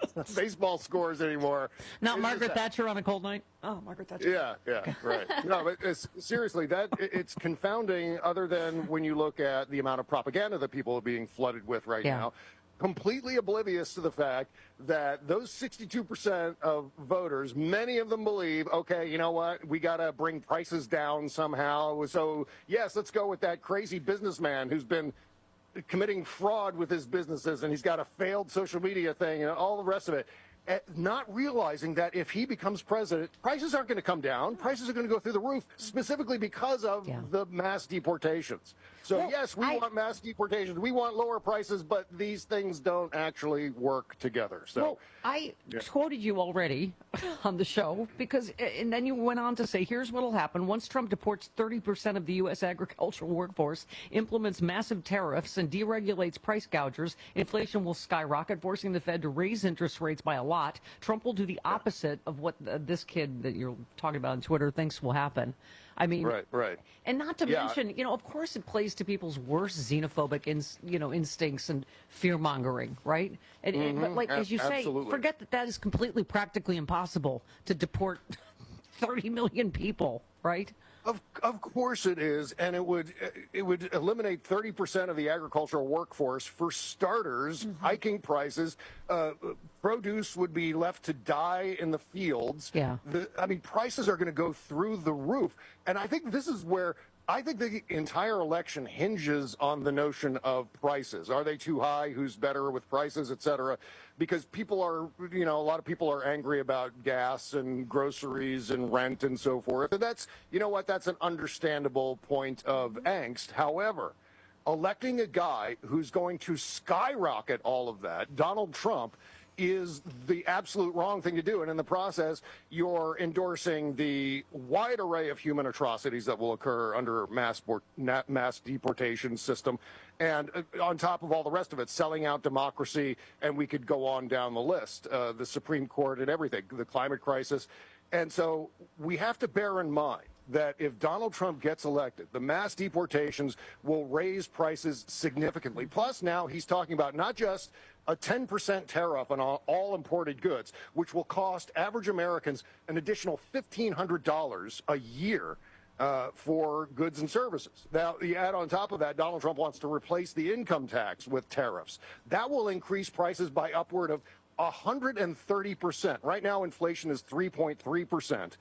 baseball scores anymore.
Not
It's
Margaret
just-
Thatcher on a cold night. Oh, Margaret Thatcher.
Yeah, yeah, right. No, but it's, seriously, that it- it's confounding. Other than when you look at the amount of propaganda that people are being flooded with right
Yeah.
now, completely oblivious to the fact that those sixty-two percent of voters, many of them believe, okay, you know what, we got to bring prices down somehow. So yes, let's go with that crazy businessman who's been committing fraud with his businesses, and he's got a failed social media thing and all the rest of it. eh, Not realizing that if he becomes president, prices aren't going to come down. Prices are going to go through the roof, specifically because of
Yeah.
the mass deportations. So
Well,
yes, we
I-
want mass deportations. We want lower prices, but these things don't actually work together. So.
Well, I
Yeah.
quoted you already on the show because, and then you went on to say, here's what will happen once Trump deports thirty percent of the U S agricultural workforce, implements massive tariffs, and deregulates price gougers, inflation will skyrocket, forcing the Fed to raise interest rates by a lot. Trump will do the opposite of what uh, this kid that you're talking about on Twitter thinks will happen. I mean,
Right, right.
and not to
Yeah.
mention, you know, of course it plays to people's worst xenophobic, ins, you know, instincts and fear mongering, right? And, and- but
Mhm,
like
ab-
as you say,
absolutely.
forget that that is completely practically impossible to deport thirty million people, right?
Of of course it is, and it would it would eliminate thirty percent of the agricultural workforce. For starters,
Mm-hmm.
hiking prices, uh, produce would be left to die in the fields.
Yeah.
The, I mean, prices are going to go through the roof, and I think this is where. I think the entire election hinges on the notion of prices. Are they too high? Who's better with prices, et cetera? Because people are, you know, a lot of people are angry about gas and groceries and rent and so forth. And that's, you know what, that's an understandable point of angst. However, electing a guy who's going to skyrocket all of that, Donald Trump, is the absolute wrong thing to do. And in the process, you're endorsing the wide array of human atrocities that will occur under mass, port, na- mass deportation system. And uh, on top of all the rest of it, selling out democracy, and we could go on down the list, uh, the Supreme Court and everything, the climate crisis. And so we have to bear in mind that if Donald Trump gets elected, the mass deportations will raise prices significantly. Plus, now he's talking about not just a ten percent tariff on all, all imported goods, which will cost average Americans an additional fifteen hundred dollars a year uh, for goods and services. Now, you add on top of that, Donald Trump wants to replace the income tax with tariffs. That will increase prices by upward of one hundred thirty percent. Right now, inflation is three point three percent.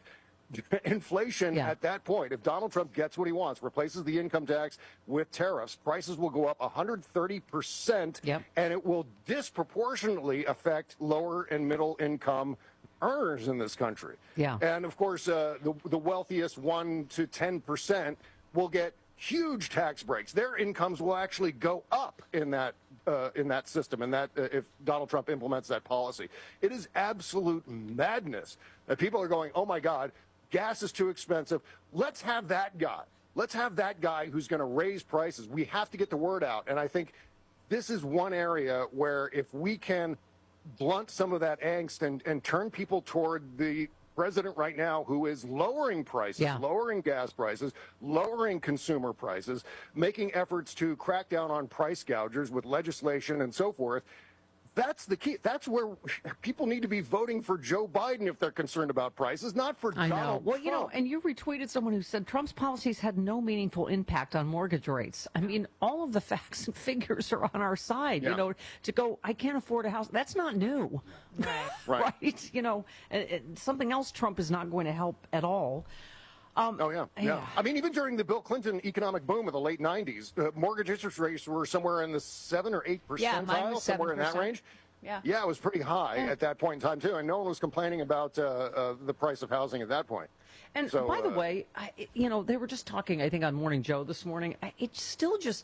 Inflation
Yeah.
at that point, if Donald Trump gets what he wants, replaces the income tax with tariffs, prices will go up one hundred thirty percent,
Yep.
and it will disproportionately affect lower and middle income earners in this country.
Yeah.
And of course, uh, the, the wealthiest one to ten percent will get huge tax breaks. Their incomes will actually go up in that uh, in that system, and that uh, if Donald Trump implements that policy, it is absolute madness that people are going, oh my God, gas is too expensive. Let's have that guy. Let's have that guy who's going to raise prices. We have to get the word out. And I think this is one area where if we can blunt some of that angst and, and turn people toward the president right now who is lowering prices,
Yeah.
lowering gas prices, lowering consumer prices, making efforts to crack down on price gougers with legislation and so forth. That's the key. That's where people need to be voting for Joe Biden if they're concerned about prices, not for
I know.
Donald
Well,
Trump.
you know, and you retweeted someone who said Trump's policies had no meaningful impact on mortgage rates. I mean, all of the facts and figures are on our side.
Yeah.
You know, to go, I can't afford a house. That's not new,
Right.
Right.
right? You know, and, and something else Trump is not going to help at all. Um,
Oh, yeah, yeah.
yeah.
I mean, even during the Bill Clinton economic boom of the late nineties, uh, mortgage interest rates were somewhere in the seven or eight
Yeah,
percentile,
mine was
somewhere in that
seven percent.
range.
Yeah.
Yeah, it was pretty high
And-
at that point in time, too. And no one was complaining about uh, uh, the price of housing at that point.
And
So,
by the
uh,
way, I, you know, they were just talking, I think, on Morning Joe this morning. I- It's still just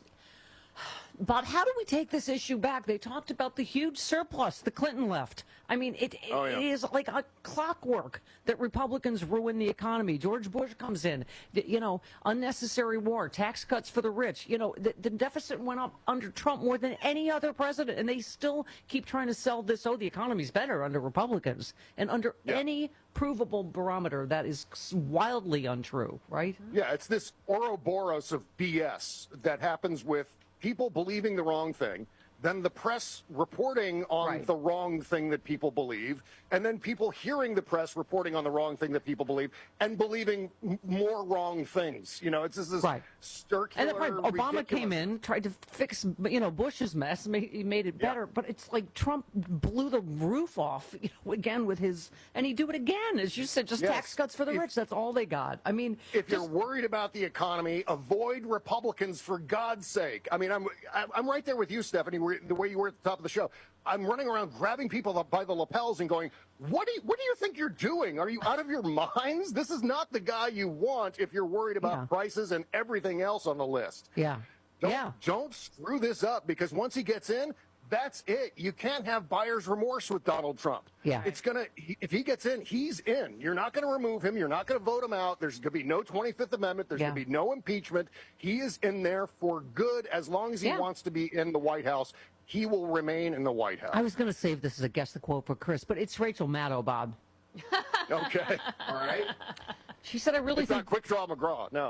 about how do we take this issue back? They talked about the huge surplus the Clinton left. I mean, it, it,
Oh, yeah.
it is like a clockwork that Republicans ruin the economy. George Bush comes in, the- you know, unnecessary war, tax cuts for the rich. You know, the, the deficit went up under Trump more than any other president, and they still keep trying to sell this, oh, the economy's better under Republicans. And under
Yeah.
any provable barometer, that is wildly untrue, right?
Yeah, it's this Ouroboros of B S that happens with people believing the wrong thing, then the press reporting on
Right.
the wrong thing that people believe, and then people hearing the press reporting on the wrong thing that people believe, and believing m- more wrong things. You know, it's just this
Right.
circular,
And then right, Obama
ridiculous-
came in, tried to fix, you know, Bush's mess, made, he made it better. But it's like Trump blew the roof off, you know, again with his, and he'd do it again, as you said, just
Yes.
tax cuts for the
If-
rich. That's all they got. I mean,
If you're worried about the economy, avoid Republicans for God's sake. I mean, I'm I'm right there with you, Stephanie. where- The way you were at the top of the show, I'm running around grabbing people up by the lapels and going, "What do you, what do you think you're doing? Are you out of your minds? This is not the guy you want if you're worried about
Yeah.
prices and everything else on the list.
yeah.
Don't,
Yeah.
don't screw this up because once he gets in, that's it. You can't have buyer's remorse with Donald Trump.
Yeah.
It's gonna. he- If he gets in, he's in. You're not going to remove him. You're not going to vote him out. There's going to be no twenty-fifth Amendment. There's
Yeah.
going to be no impeachment. He is in there for good as long as he
Yeah.
wants to be in the White House. He will remain in the White House.
I was going to save this as a guess the quote for Chris, but it's Rachel Maddow, Bob.
Okay. All right.
She said, I really
It's
think
not Quick Draw McGraw. No.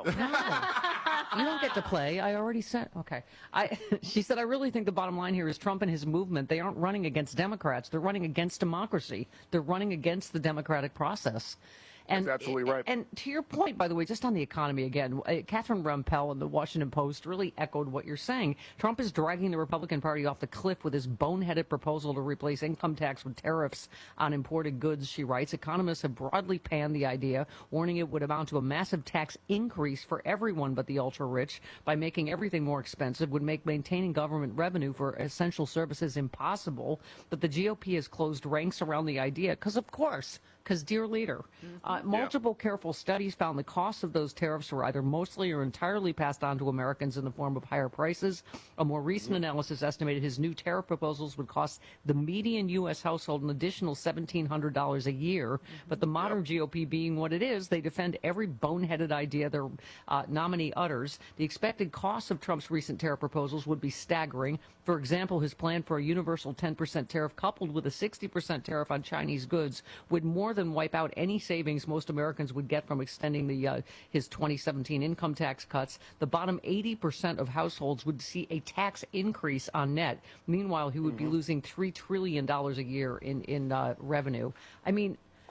you don't get to play. I already said, okay. I, she said, I really think the bottom line here is Trump and his movement, they aren't running against Democrats. They're running against democracy. They're running against the democratic process. And,
That's absolutely right.
And to your point, by the way, just on the economy again, uh, Catherine Rumpel in the Washington Post really echoed what you're saying. Trump is dragging the Republican Party off the cliff with his boneheaded proposal to replace income tax with tariffs on imported goods, she writes. Economists have broadly panned the idea, warning it would amount to a massive tax increase for everyone but the ultra-rich by making everything more expensive, would make maintaining government revenue for essential services impossible. But the G O P has closed ranks around the idea because, of course, because, dear leader, uh, multiple careful studies found the costs of those tariffs were either mostly or entirely passed on to Americans in the form of higher prices. A more recent analysis estimated his new tariff proposals would cost the median U S household an additional seventeen hundred dollars a year. But the modern G O P being what it is, they defend every boneheaded idea their uh, nominee utters. The expected costs of Trump's recent tariff proposals would be staggering. For example, his plan for a universal ten percent tariff coupled with a sixty percent tariff on Chinese goods would more than wipe out any savings most Americans would get from extending the uh, his twenty seventeen income tax cuts. The bottom eighty percent of households would see a tax increase on net. Meanwhile, he would be losing three trillion dollars a year in, in uh, revenue. I mean,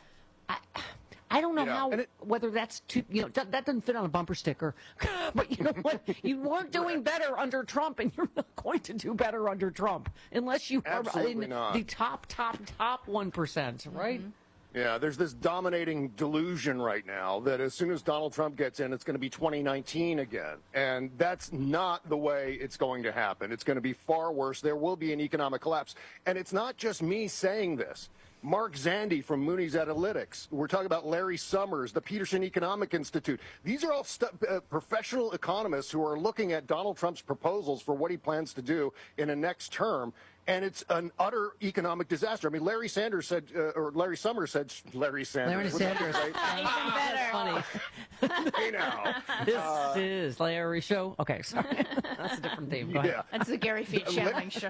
I, I don't know
Yeah,
how,
and it-
whether that's too, you know, that, that doesn't fit on a bumper sticker. But you know what? You weren't doing better under Trump, and you're not going to do better under Trump unless you are
Absolutely
in
not.
the top, top, top one percent, right?
Yeah, there's this dominating delusion right now that as soon as Donald Trump gets in, it's going to be twenty nineteen again. And that's not the way it's going to happen. It's going to be far worse. There will be an economic collapse. And it's not just me saying this. Mark Zandi from Moody's Analytics. We're talking about Larry Summers, the Peterson Economic Institute. These are all stu- uh, professional economists who are looking at Donald Trump's proposals for what he plans to do in a next term. And it's an utter economic disaster. I mean, Larry Sanders said, uh, or Larry Summers said, Larry Sanders.
Larry
Wouldn't that be
Sanders.
great?
Even better.
Funny.
Hey now.
This
Uh,
is Larry Show. Okay, sorry. That's a different theme. Go ahead.
Yeah.
That's the Gary Fee channeling show.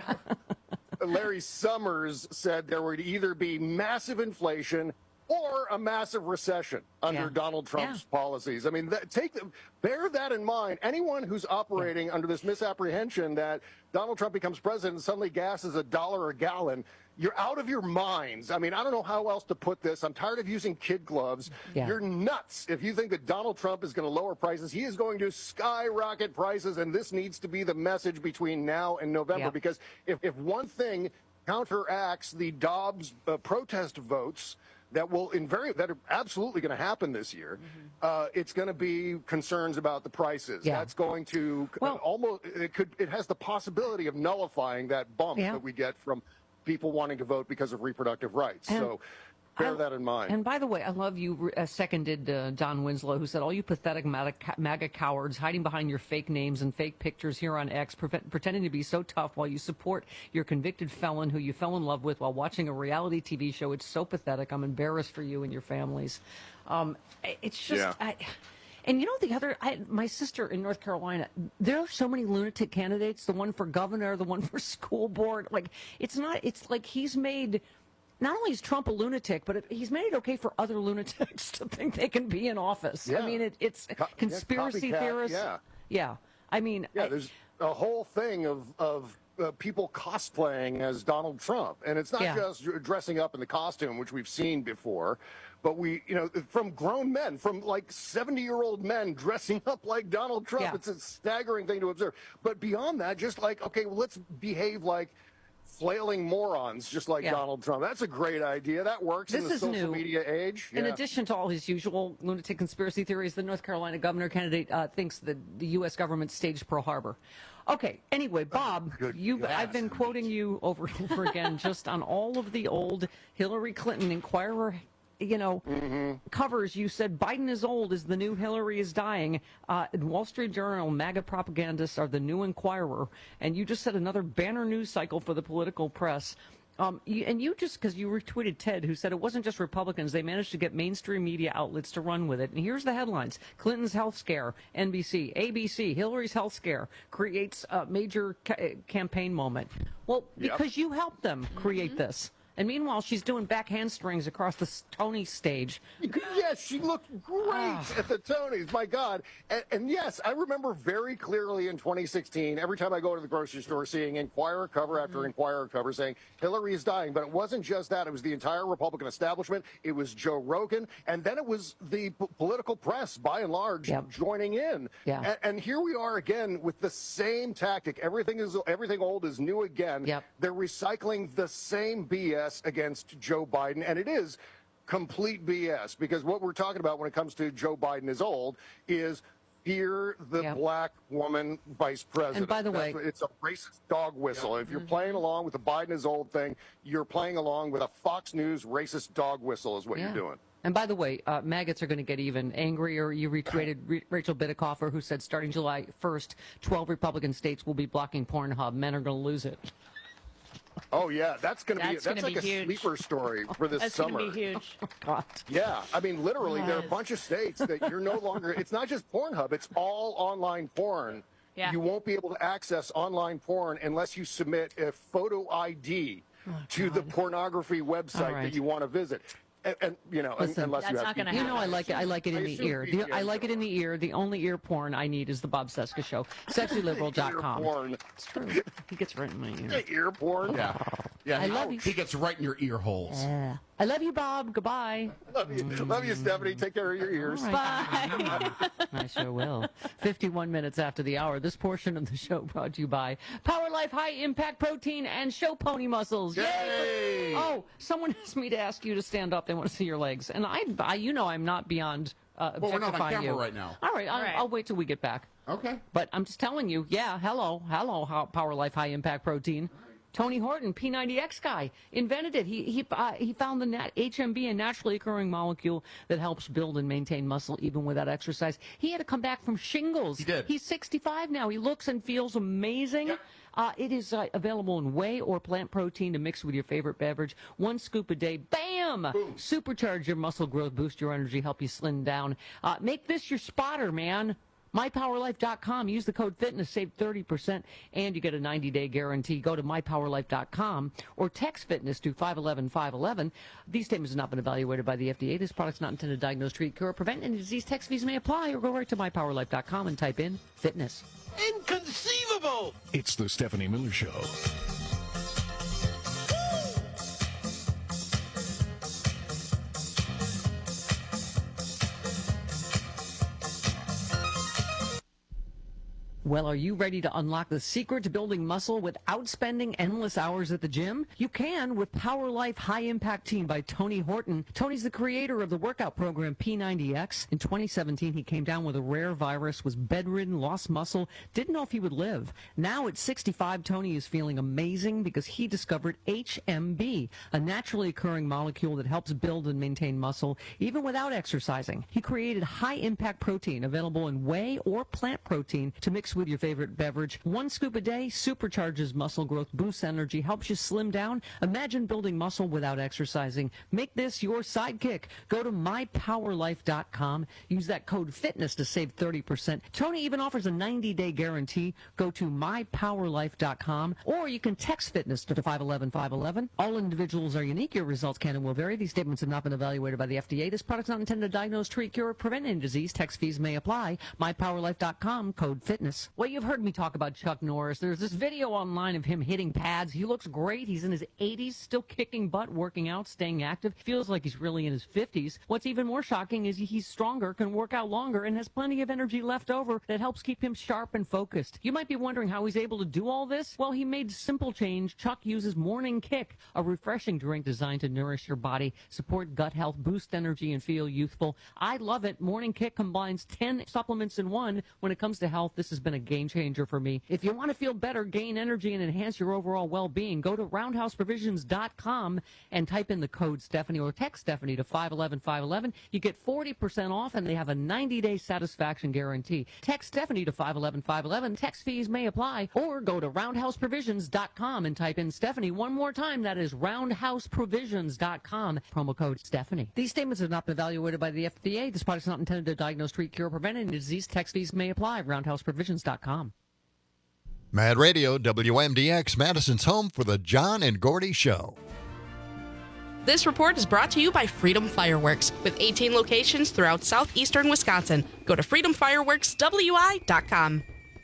Larry Summers said there would either be massive inflation or a massive recession under
Yeah.
Donald Trump's policies. I mean, that, take bear that in mind. Anyone who's operating under this misapprehension that Donald Trump becomes president and suddenly gas is a dollar a gallon, you're out of your minds. I mean, I don't know how else to put this. I'm tired of using kid gloves.
Yeah.
You're nuts if you think that Donald Trump is going to lower prices. He is going to skyrocket prices, and this needs to be the message between now and November.
Yeah.
Because if, if one thing counteracts the Dobbs uh, protest votes that will invariably, that are absolutely going to happen this year, uh, it's going to be concerns about the prices.
Yeah.
That's going to uh,
Well-
almost, it could, it has the possibility of nullifying that bump
Yeah.
that we get from people wanting to vote because of reproductive rights.
And
so bear
I-
that in mind.
And by the way, I love you uh, seconded uh, Don Winslow, who said, all you pathetic MAGA, MAGA cowards hiding behind your fake names and fake pictures here on X, pre- pretending to be so tough while you support your convicted felon who you fell in love with while watching a reality T V show. It's so pathetic. I'm embarrassed for you and your families. Um, it's just...
Yeah.
I, and you know, the other, I, my sister in North Carolina, there are so many lunatic candidates, the one for governor, the one for school board. Like, it's not, it's like he's made, not only is Trump a lunatic, but it, he's made it okay for other lunatics to think they can be in office.
Yeah.
I mean, it, it's
Co-
conspiracy
yeah, copycat,
theorists.
yeah.
Yeah. I mean,
Yeah,
I-
there's a whole thing of, of uh, people cosplaying as Donald Trump. And it's not
Yeah.
just dressing up in the costume, which we've seen before, but we, you know, from grown men, from like seventy-year-old men dressing up like Donald Trump.
Yeah.
It's a staggering thing to observe. But beyond that, just like, okay, well, let's behave like flailing morons, just like
Yeah.
Donald Trump. That's a great idea. That works in
This
the
is
social
new.
media age.
In
Yeah.
addition to all his usual lunatic conspiracy theories, the North Carolina governor candidate uh, thinks that the U S government staged Pearl Harbor. Okay, anyway, Bob, you I've been quoting you over and over again just on all of the old Hillary Clinton Inquirer, you know, covers. You said Biden is old is the new Hillary is dying. Uh, and Wall Street Journal, MAGA propagandists are the new Inquirer. And you just said another banner news cycle for the political press. Um, you, and you just, because you retweeted Ted, who said it wasn't just Republicans, they managed to get mainstream media outlets to run with it. And here's the headlines. Clinton's health scare, N B C, A B C, Hillary's health scare creates a major ca- campaign moment. Well,
Yep.
because you helped them create this. And meanwhile, she's doing back handstrings across the Tony stage.
Yes, she looked great
Ah.
at the Tonys. My God. And, and yes, I remember very clearly in twenty sixteen, every time I go to the grocery store, seeing Inquirer cover after
Mm-hmm.
Inquirer cover saying Hillary is dying. But it wasn't just that. It was the entire Republican establishment. It was Joe Rogan. And then it was the p- political press, by and large, joining in.
Yeah.
And, and here we are again with the same tactic. Everything is everything old is new again.
Yep.
They're recycling the same B S against Joe Biden, and it is complete B S, because what we're talking about when it comes to Joe Biden is old is fear the
Yep.
black woman vice president.
And by the
That's
way-
what- it's a racist dog whistle. If you're playing along with the Biden is old thing, you're playing along with a Fox News racist dog whistle is what
Yeah.
you're doing.
And by the way, uh, maggots are going to get even angrier. You retweeted Re- Rachel Bidikofer, who said starting July first, twelve Republican states will be blocking Pornhub. Men are going to lose it.
Oh yeah, that's going to be
That's
that's
gonna
like
be
a
huge.
sleeper story for this
That's
summer.
going to be huge.
God.
Yeah, I mean, literally, there are a
Yes.
bunch of states that you're no longer. It's not just Pornhub; it's all online porn.
Yeah.
You won't be able to access online porn unless you submit a photo I D to the pornography website
All right.
that you want to visit. And, and you know,
Listen,
unless you
That's
have
not gonna
You
V P N.
know, I like it. I like it in
I
the
assume
ear.
V
The,
P N
I like it in the ear. The only ear porn I need is the Bob Seska Show. sexy liberal dot com.
Ear porn.
It's true. He gets right in my ear.
Ear porn.
Yeah. Yeah.
I
he,
love you.
he gets right in your ear holes.
Yeah. I love you, Bob. Goodbye.
Love you, love you, Stephanie. Take care of your ears.
Bye. I sure will. fifty-one minutes after the hour. This portion of the show brought to you by Power Life High Impact Protein and Show Pony Muscles.
Yay!
Oh, someone asked me to ask you to stand up. They want to see your legs, and I, I you know, I'm not beyond uh,
Well, we're not on
objectifying
camera
you
right now.
All right, I'll,
Right.
I'll wait till we get back.
Okay.
But I'm just telling you, yeah, hello, hello, how- Power Life High Impact Protein. Tony Horton, P ninety X guy, invented it. He he uh, he found the nat- H M B, a naturally occurring molecule that helps build and maintain muscle even without exercise. He had to come back from shingles.
He did.
He's sixty-five now. He looks and feels amazing. Uh, it is uh, available in whey or plant protein to mix with your favorite beverage. One scoop a day. Bam! Supercharge your muscle growth, boost your energy, help you slim down. Uh, make this your spotter, man. my power life dot com. Use the code FITNESS, save thirty percent, and you get a ninety day guarantee. Go to my power life dot com or text FITNESS to five one one five one one. These statements have not been evaluated by the F D A. This product is not intended to diagnose, treat, cure, or prevent any disease. Text fees may apply, or go right to my power life dot com and type in FITNESS.
Inconceivable! It's the Stephanie Miller Show.
Well, are you ready to unlock the secret to building muscle without spending endless hours at the gym? You can with Power Life High Impact Team by Tony Horton. Tony's the creator of the workout program P ninety X. In twenty seventeen, he came down with a rare virus, was bedridden, lost muscle, didn't know if he would live. Now at sixty-five, Tony is feeling amazing because he discovered H M B, a naturally occurring molecule that helps build and maintain muscle even without exercising. He created high impact protein available in whey or plant protein to mix with your favorite beverage. One scoop a day supercharges muscle growth, boosts energy, helps you slim down. Imagine building muscle without exercising. Make this your sidekick. Go to my power life dot com. Use that code FITNESS to save thirty percent. Tony even offers a ninety day guarantee. Go to my power life dot com, or you can text FITNESS to five one one five one one. All individuals are unique. Your results can and will vary. These statements have not been evaluated by the F D A. This product is not intended to diagnose, treat, cure, or prevent any disease. Text fees may apply. my power life dot com, code FITNESS. Norris. Well, you've heard me talk about Chuck Norris. There's this video online of him hitting pads. He looks great. He's in his eighties, still kicking butt, working out, staying active. Feels like he's really in his fifties. What's even more shocking is he's stronger, can work out longer, and has plenty of energy left over that helps keep him sharp and focused. You might be wondering how he's able to do all this. Well, he made simple change. Chuck uses Morning Kick, a refreshing drink designed to nourish your body, support gut health, boost energy, and feel youthful. I love it. Morning Kick combines ten supplements in one. When it comes to health, this has been a game changer for me. If you want to feel better, gain energy, and enhance your overall well-being, go to roundhouse provisions dot com and type in the code Stephanie or text Stephanie to five one one five one one. You get forty percent off, and they have a ninety-day satisfaction guarantee. Text Stephanie to five one one five one one. Text fees may apply, or go to roundhouse provisions dot com and type in Stephanie one more time. That is roundhouse provisions dot com. Promo code Stephanie. These statements have not been evaluated by the F D A. This product is not intended to diagnose, treat, cure, or prevent any disease. Text fees may apply. roundhouse provisions dot com.
Mad Radio, W M D X, Madison's home for the John and Gordy Show.
This report is brought to you by Freedom Fireworks, with eighteen locations throughout southeastern Wisconsin. Go to freedom fireworks w i dot com.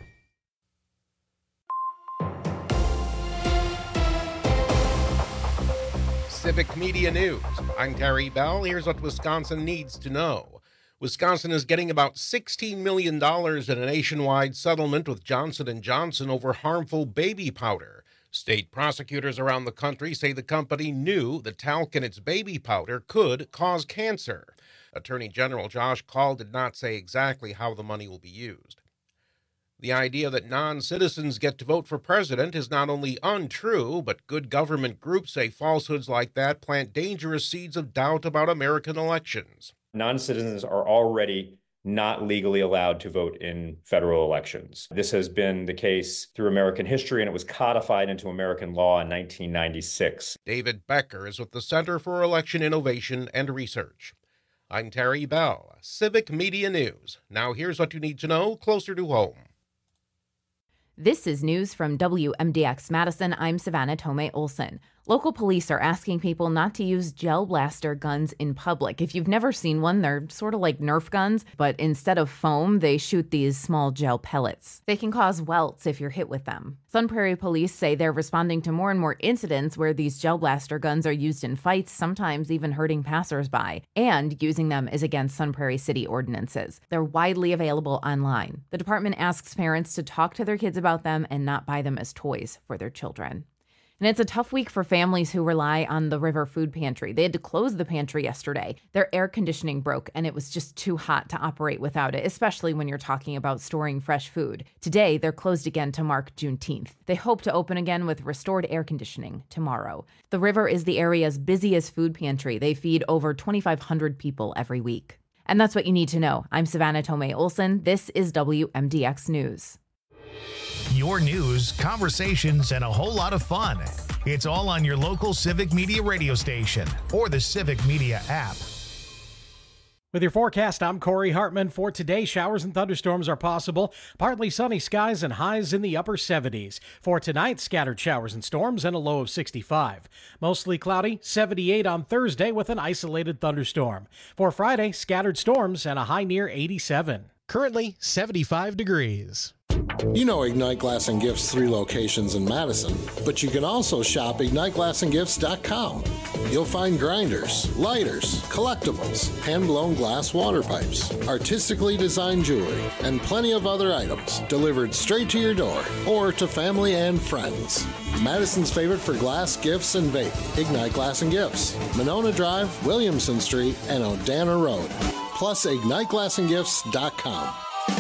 Civic Media News. I'm Terry Bell. Here's what Wisconsin needs to know. Wisconsin is getting about sixteen million dollars in a nationwide settlement with Johnson and Johnson over harmful baby powder. State prosecutors around the country say the company knew the talc in its baby powder could cause cancer. Attorney General Josh Kaul did not say exactly how the money will be used. The idea that non-citizens get to vote for president is not only untrue, but good government groups say falsehoods like that plant dangerous seeds of doubt about American elections.
Non-citizens are already not legally allowed to vote in federal elections. This has been the case through American history, and it was codified into American law in nineteen ninety-six.
David Becker is with the Center for Election Innovation and Research. I'm Terry Bell, Civic Media News. Now here's what you need to know closer to home.
This is news from W M D X Madison. I'm Savannah Tomei Olson. Local police are asking people not to use gel blaster guns in public. If you've never seen one, they're sort of like Nerf guns, but instead of foam, they shoot these small gel pellets. They can cause welts if you're hit with them. Sun Prairie police say they're responding to more and more incidents where these gel blaster guns are used in fights, sometimes even hurting passersby, and using them is against Sun Prairie city ordinances. They're widely available online. The department asks parents to talk to their kids about them and not buy them as toys for their children. And it's a tough week for families who rely on the River Food Pantry. They had to close the pantry yesterday. Their air conditioning broke, and it was just too hot to operate without it, especially when you're talking about storing fresh food. Today, they're closed again to mark Juneteenth. They hope to open again with restored air conditioning tomorrow. The River is the area's busiest food pantry. They feed over twenty-five hundred people every week. And that's what you need to know. I'm Savannah Tomei Olson. This is W M D X News.
Your news, conversations, and a whole lot of fun. It's all on your local Civic Media radio station or the Civic Media app.
With your forecast, I'm Corey Hartman. For today, showers and thunderstorms are possible. Partly sunny skies and highs in the upper seventies. For tonight, scattered showers and storms and a low of sixty-five. Mostly cloudy, seventy-eight on Thursday with an isolated thunderstorm. For Friday, scattered storms and a high near eighty-seven. Currently, seventy-five degrees.
You know Ignite Glass and Gifts' three locations in Madison, but you can also shop ignite glass and gifts dot com. You'll find grinders, lighters, collectibles, hand-blown glass water pipes, artistically designed jewelry, and plenty of other items delivered straight to your door or to family and friends. Madison's favorite for glass, gifts, and vape, Ignite Glass and Gifts, Monona Drive, Williamson Street, and Odana Road. Plus ignite glass and gifts dot com.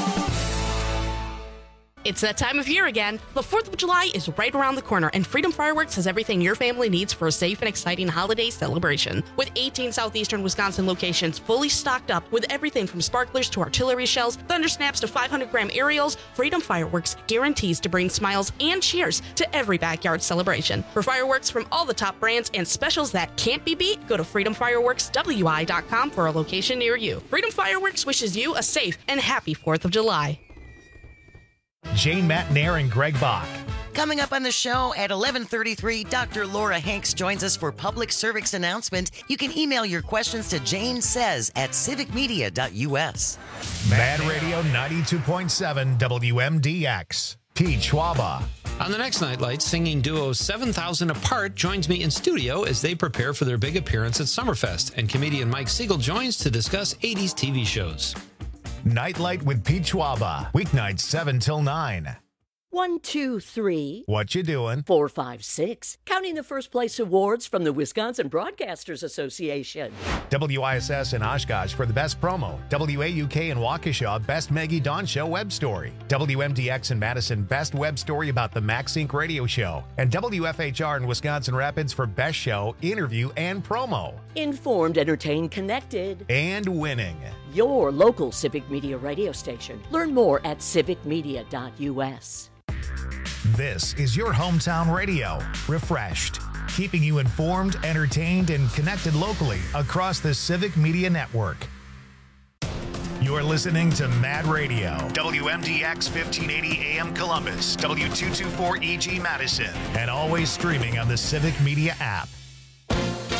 It's that time of year again. The fourth of July is right around the corner, and Freedom Fireworks has everything your family needs for a safe and exciting holiday celebration. With eighteen southeastern Wisconsin locations fully stocked up with everything from sparklers to artillery shells, thunder snaps to five hundred gram aerials, Freedom Fireworks guarantees to bring smiles and cheers to every backyard celebration. For fireworks from all the top brands and specials that can't be beat, go to freedom fireworks w i dot com for a location near you. Freedom Fireworks wishes you a safe and happy fourth of July.
Jane Matnair and Greg Bach.
Coming up on the show at eleven thirty-three, Doctor Laura Hanks joins us for public service announcement. You can email your questions to Jane Says at civic media dot u s.
Mad Radio ninety-two point seven W M D X. Pete Schwaba.
On the next Nightlight, singing duo seven thousand Apart joins me in studio as they prepare for their big appearance at Summerfest, and comedian Mike Siegel joins to discuss eighties T V shows.
Nightlight with Pete Schwaba. Weeknights seven till nine.
One, two, three.
What you doing?
Four, five, six. Counting the first place awards from the Wisconsin Broadcasters Association.
W I S S in Oshkosh for the best promo. W A U K in Waukesha, best Maggie Dawn Show web story. W M D X in Madison, best web story about the MaxSync radio show. And W F H R in Wisconsin Rapids for best show, interview, and promo.
Informed, entertained, connected.
And winning.
Your local Civic Media radio station. Learn more at civic media dot u s.
This is your hometown radio, refreshed, keeping you informed, entertained, and connected locally across the Civic Media Network. You're listening to Mad Radio, W M D X fifteen eighty A M Columbus, W two twenty-four E G Madison, and always streaming on the Civic Media app.